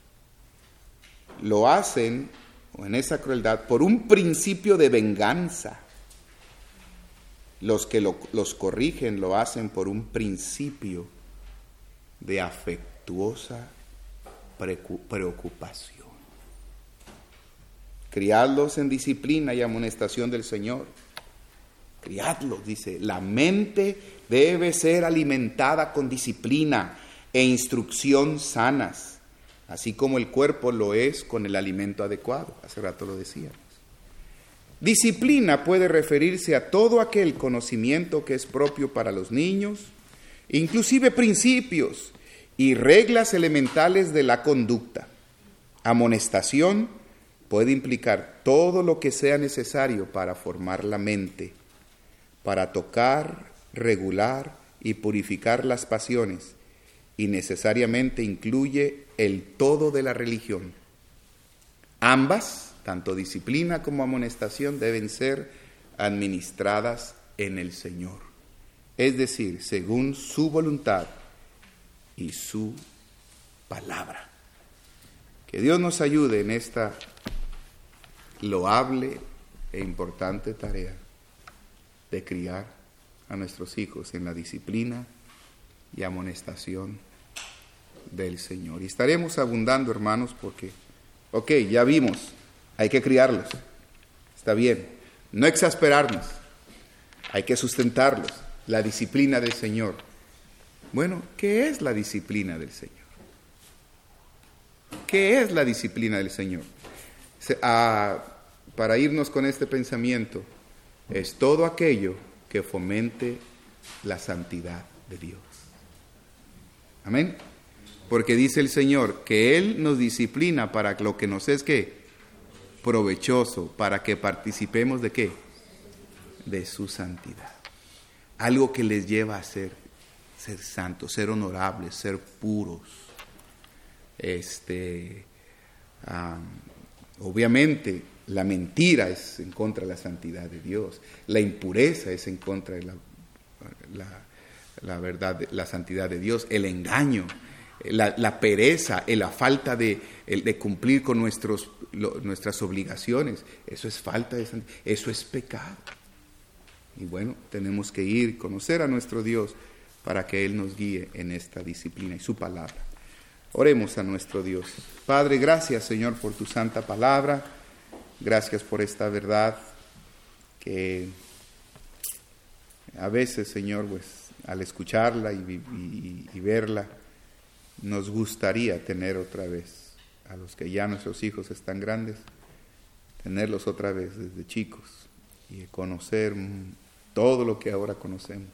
lo hacen, o en esa crueldad, por un principio de venganza. Los que los corrigen lo hacen por un principio de afectuosa preocupación. Criadlos en disciplina y amonestación del Señor. Criadlos, dice, la mente debe ser alimentada con disciplina e instrucción sanas, así como el cuerpo lo es con el alimento adecuado. Hace rato lo decíamos. Disciplina puede referirse a todo aquel conocimiento que es propio para los niños, inclusive principios y reglas elementales de la conducta. Amonestación puede implicar todo lo que sea necesario para formar la mente, para tocar regular y purificar las pasiones, y necesariamente incluye el todo de la religión. Ambas, tanto disciplina como amonestación, deben ser administradas en el Señor, es decir, según su voluntad y su palabra. Que Dios nos ayude en esta loable e importante tarea de criar a nuestros hijos en la disciplina y amonestación del Señor. Y estaremos abundando, hermanos, porque, ya vimos, hay que criarlos, está bien, no exasperarnos, hay que sustentarlos, la disciplina del Señor. Bueno, ¿qué es la disciplina del Señor? ¿Qué es la disciplina del Señor? Para irnos con este pensamiento, es todo aquello que fomente la santidad de Dios. Amén. Porque dice el Señor que Él nos disciplina para lo que nos es ¿qué? Provechoso, para que participemos ¿de qué? De su santidad. Algo que les lleva a ser santos, ser honorables, ser puros. Obviamente la mentira es en contra de la santidad de Dios, la impureza es en contra de la verdad, la santidad de Dios, el engaño, la pereza, la falta de cumplir con nuestras obligaciones, eso es falta de santidad, eso es pecado. Y bueno, tenemos que ir, conocer a nuestro Dios para que Él nos guíe en esta disciplina y su palabra. Oremos a nuestro Dios. Padre, gracias, Señor, por tu santa palabra. Gracias por esta verdad que a veces, Señor, pues al escucharla y verla, nos gustaría tener otra vez a los que ya nuestros hijos están grandes, tenerlos otra vez desde chicos y conocer todo lo que ahora conocemos.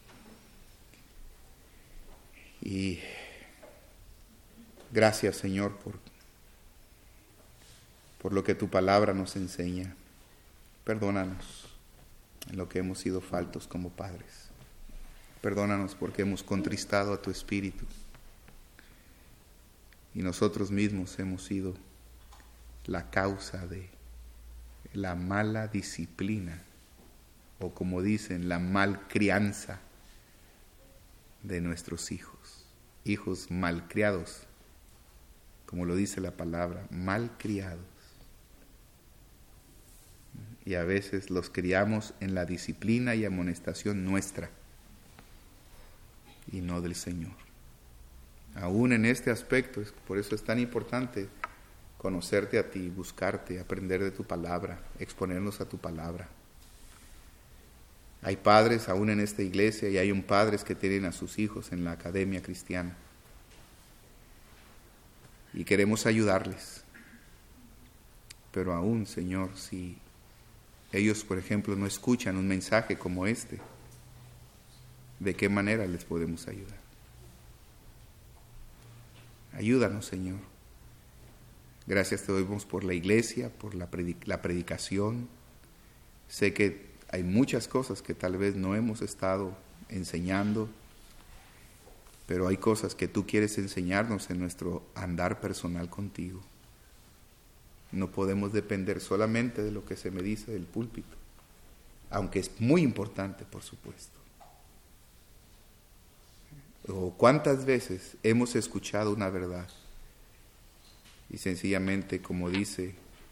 Y gracias, Señor, por lo que tu palabra nos enseña. Perdónanos en lo que hemos sido faltos como padres. Perdónanos porque hemos contristado a tu Espíritu. Y nosotros mismos hemos sido la causa de la mala disciplina, o como dicen, la malcrianza de nuestros hijos malcriados, como lo dice la palabra, malcriados. Y a veces los criamos en la disciplina y amonestación nuestra y no del Señor. Aún en este aspecto, por eso es tan importante conocerte a ti, buscarte, aprender de tu palabra, exponernos a tu palabra. Hay padres aún en esta iglesia y hay padres que tienen a sus hijos en la academia cristiana. Y queremos ayudarles. Pero aún, Señor, si ellos, por ejemplo, no escuchan un mensaje como este, ¿de qué manera les podemos ayudar? Ayúdanos, Señor. Gracias te doy por la iglesia, por la predicación. Sé que hay muchas cosas que tal vez no hemos estado enseñando, pero hay cosas que tú quieres enseñarnos en nuestro andar personal contigo. No podemos depender solamente de lo que se me dice del púlpito, aunque es muy importante, por supuesto. O cuántas veces hemos escuchado una verdad y sencillamente, como dice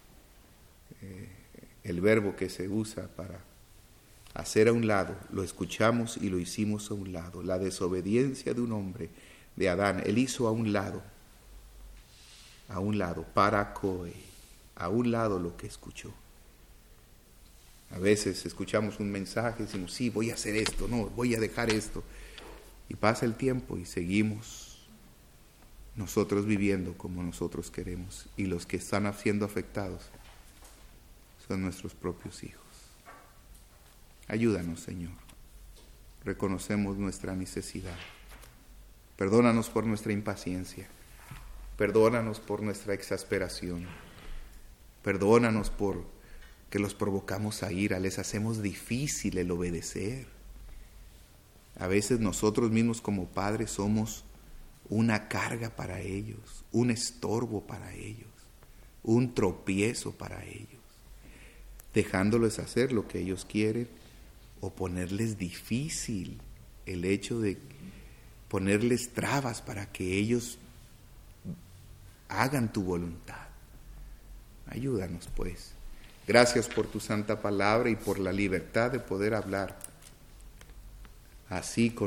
el verbo que se usa para hacer a un lado, lo escuchamos y lo hicimos a un lado. La desobediencia de un hombre, de Adán, él hizo a un lado, paracoe, a un lado lo que escuchó. A veces escuchamos un mensaje y decimos, sí, voy a hacer esto, no, voy a dejar esto. Y pasa el tiempo y seguimos nosotros viviendo como nosotros queremos. Y los que están siendo afectados son nuestros propios hijos. Ayúdanos, Señor. Reconocemos nuestra necesidad. Perdónanos por nuestra impaciencia. Perdónanos por nuestra exasperación. Perdónanos por que los provocamos a ira, les hacemos difícil el obedecer. A veces nosotros mismos como padres somos una carga para ellos, un estorbo para ellos, un tropiezo para ellos, dejándoles hacer lo que ellos quieren o ponerles difícil el hecho de ponerles trabas para que ellos hagan tu voluntad. Ayúdanos pues. Gracias por tu santa palabra y por la libertad de poder hablar así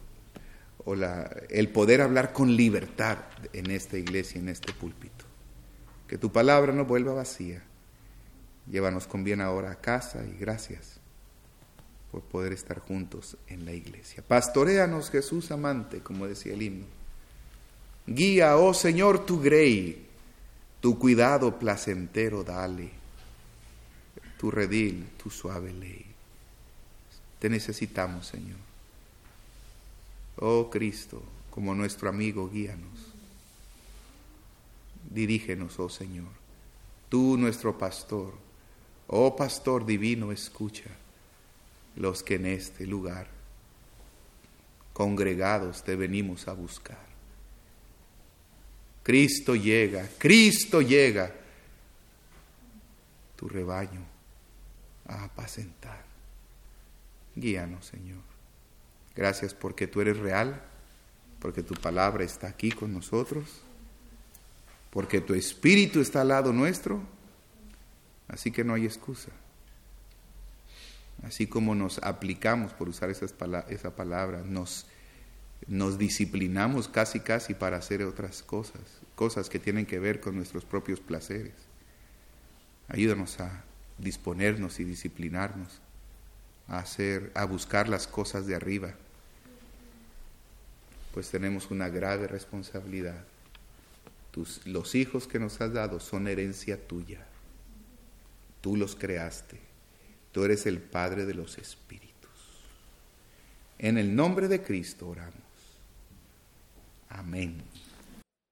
el poder hablar con libertad en esta iglesia, en este púlpito. Que tu palabra no vuelva vacía. Llévanos con bien ahora a casa y gracias por poder estar juntos en la iglesia. Pastoréanos, Jesús amante, como decía el himno. Guía, oh Señor, tu grey, tu cuidado placentero dale, tu redil, tu suave ley. Te necesitamos, Señor. Oh Cristo, como nuestro amigo, guíanos. Dirígenos, oh Señor. Tú, nuestro pastor, oh pastor divino, escucha los que en este lugar congregados te venimos a buscar. Cristo llega, tu rebaño a apacentar. Guíanos, Señor. Gracias porque tú eres real, porque tu palabra está aquí con nosotros, porque tu Espíritu está al lado nuestro, así que no hay excusa. Así como nos aplicamos, por usar esa palabra, nos disciplinamos casi para hacer otras cosas que tienen que ver con nuestros propios placeres. Ayúdanos a disponernos y disciplinarnos a buscar las cosas de arriba, pues tenemos una grave responsabilidad. Los hijos que nos has dado son herencia tuya. Tú los creaste. Tú eres el Padre de los espíritus. En el nombre de Cristo oramos. Amén.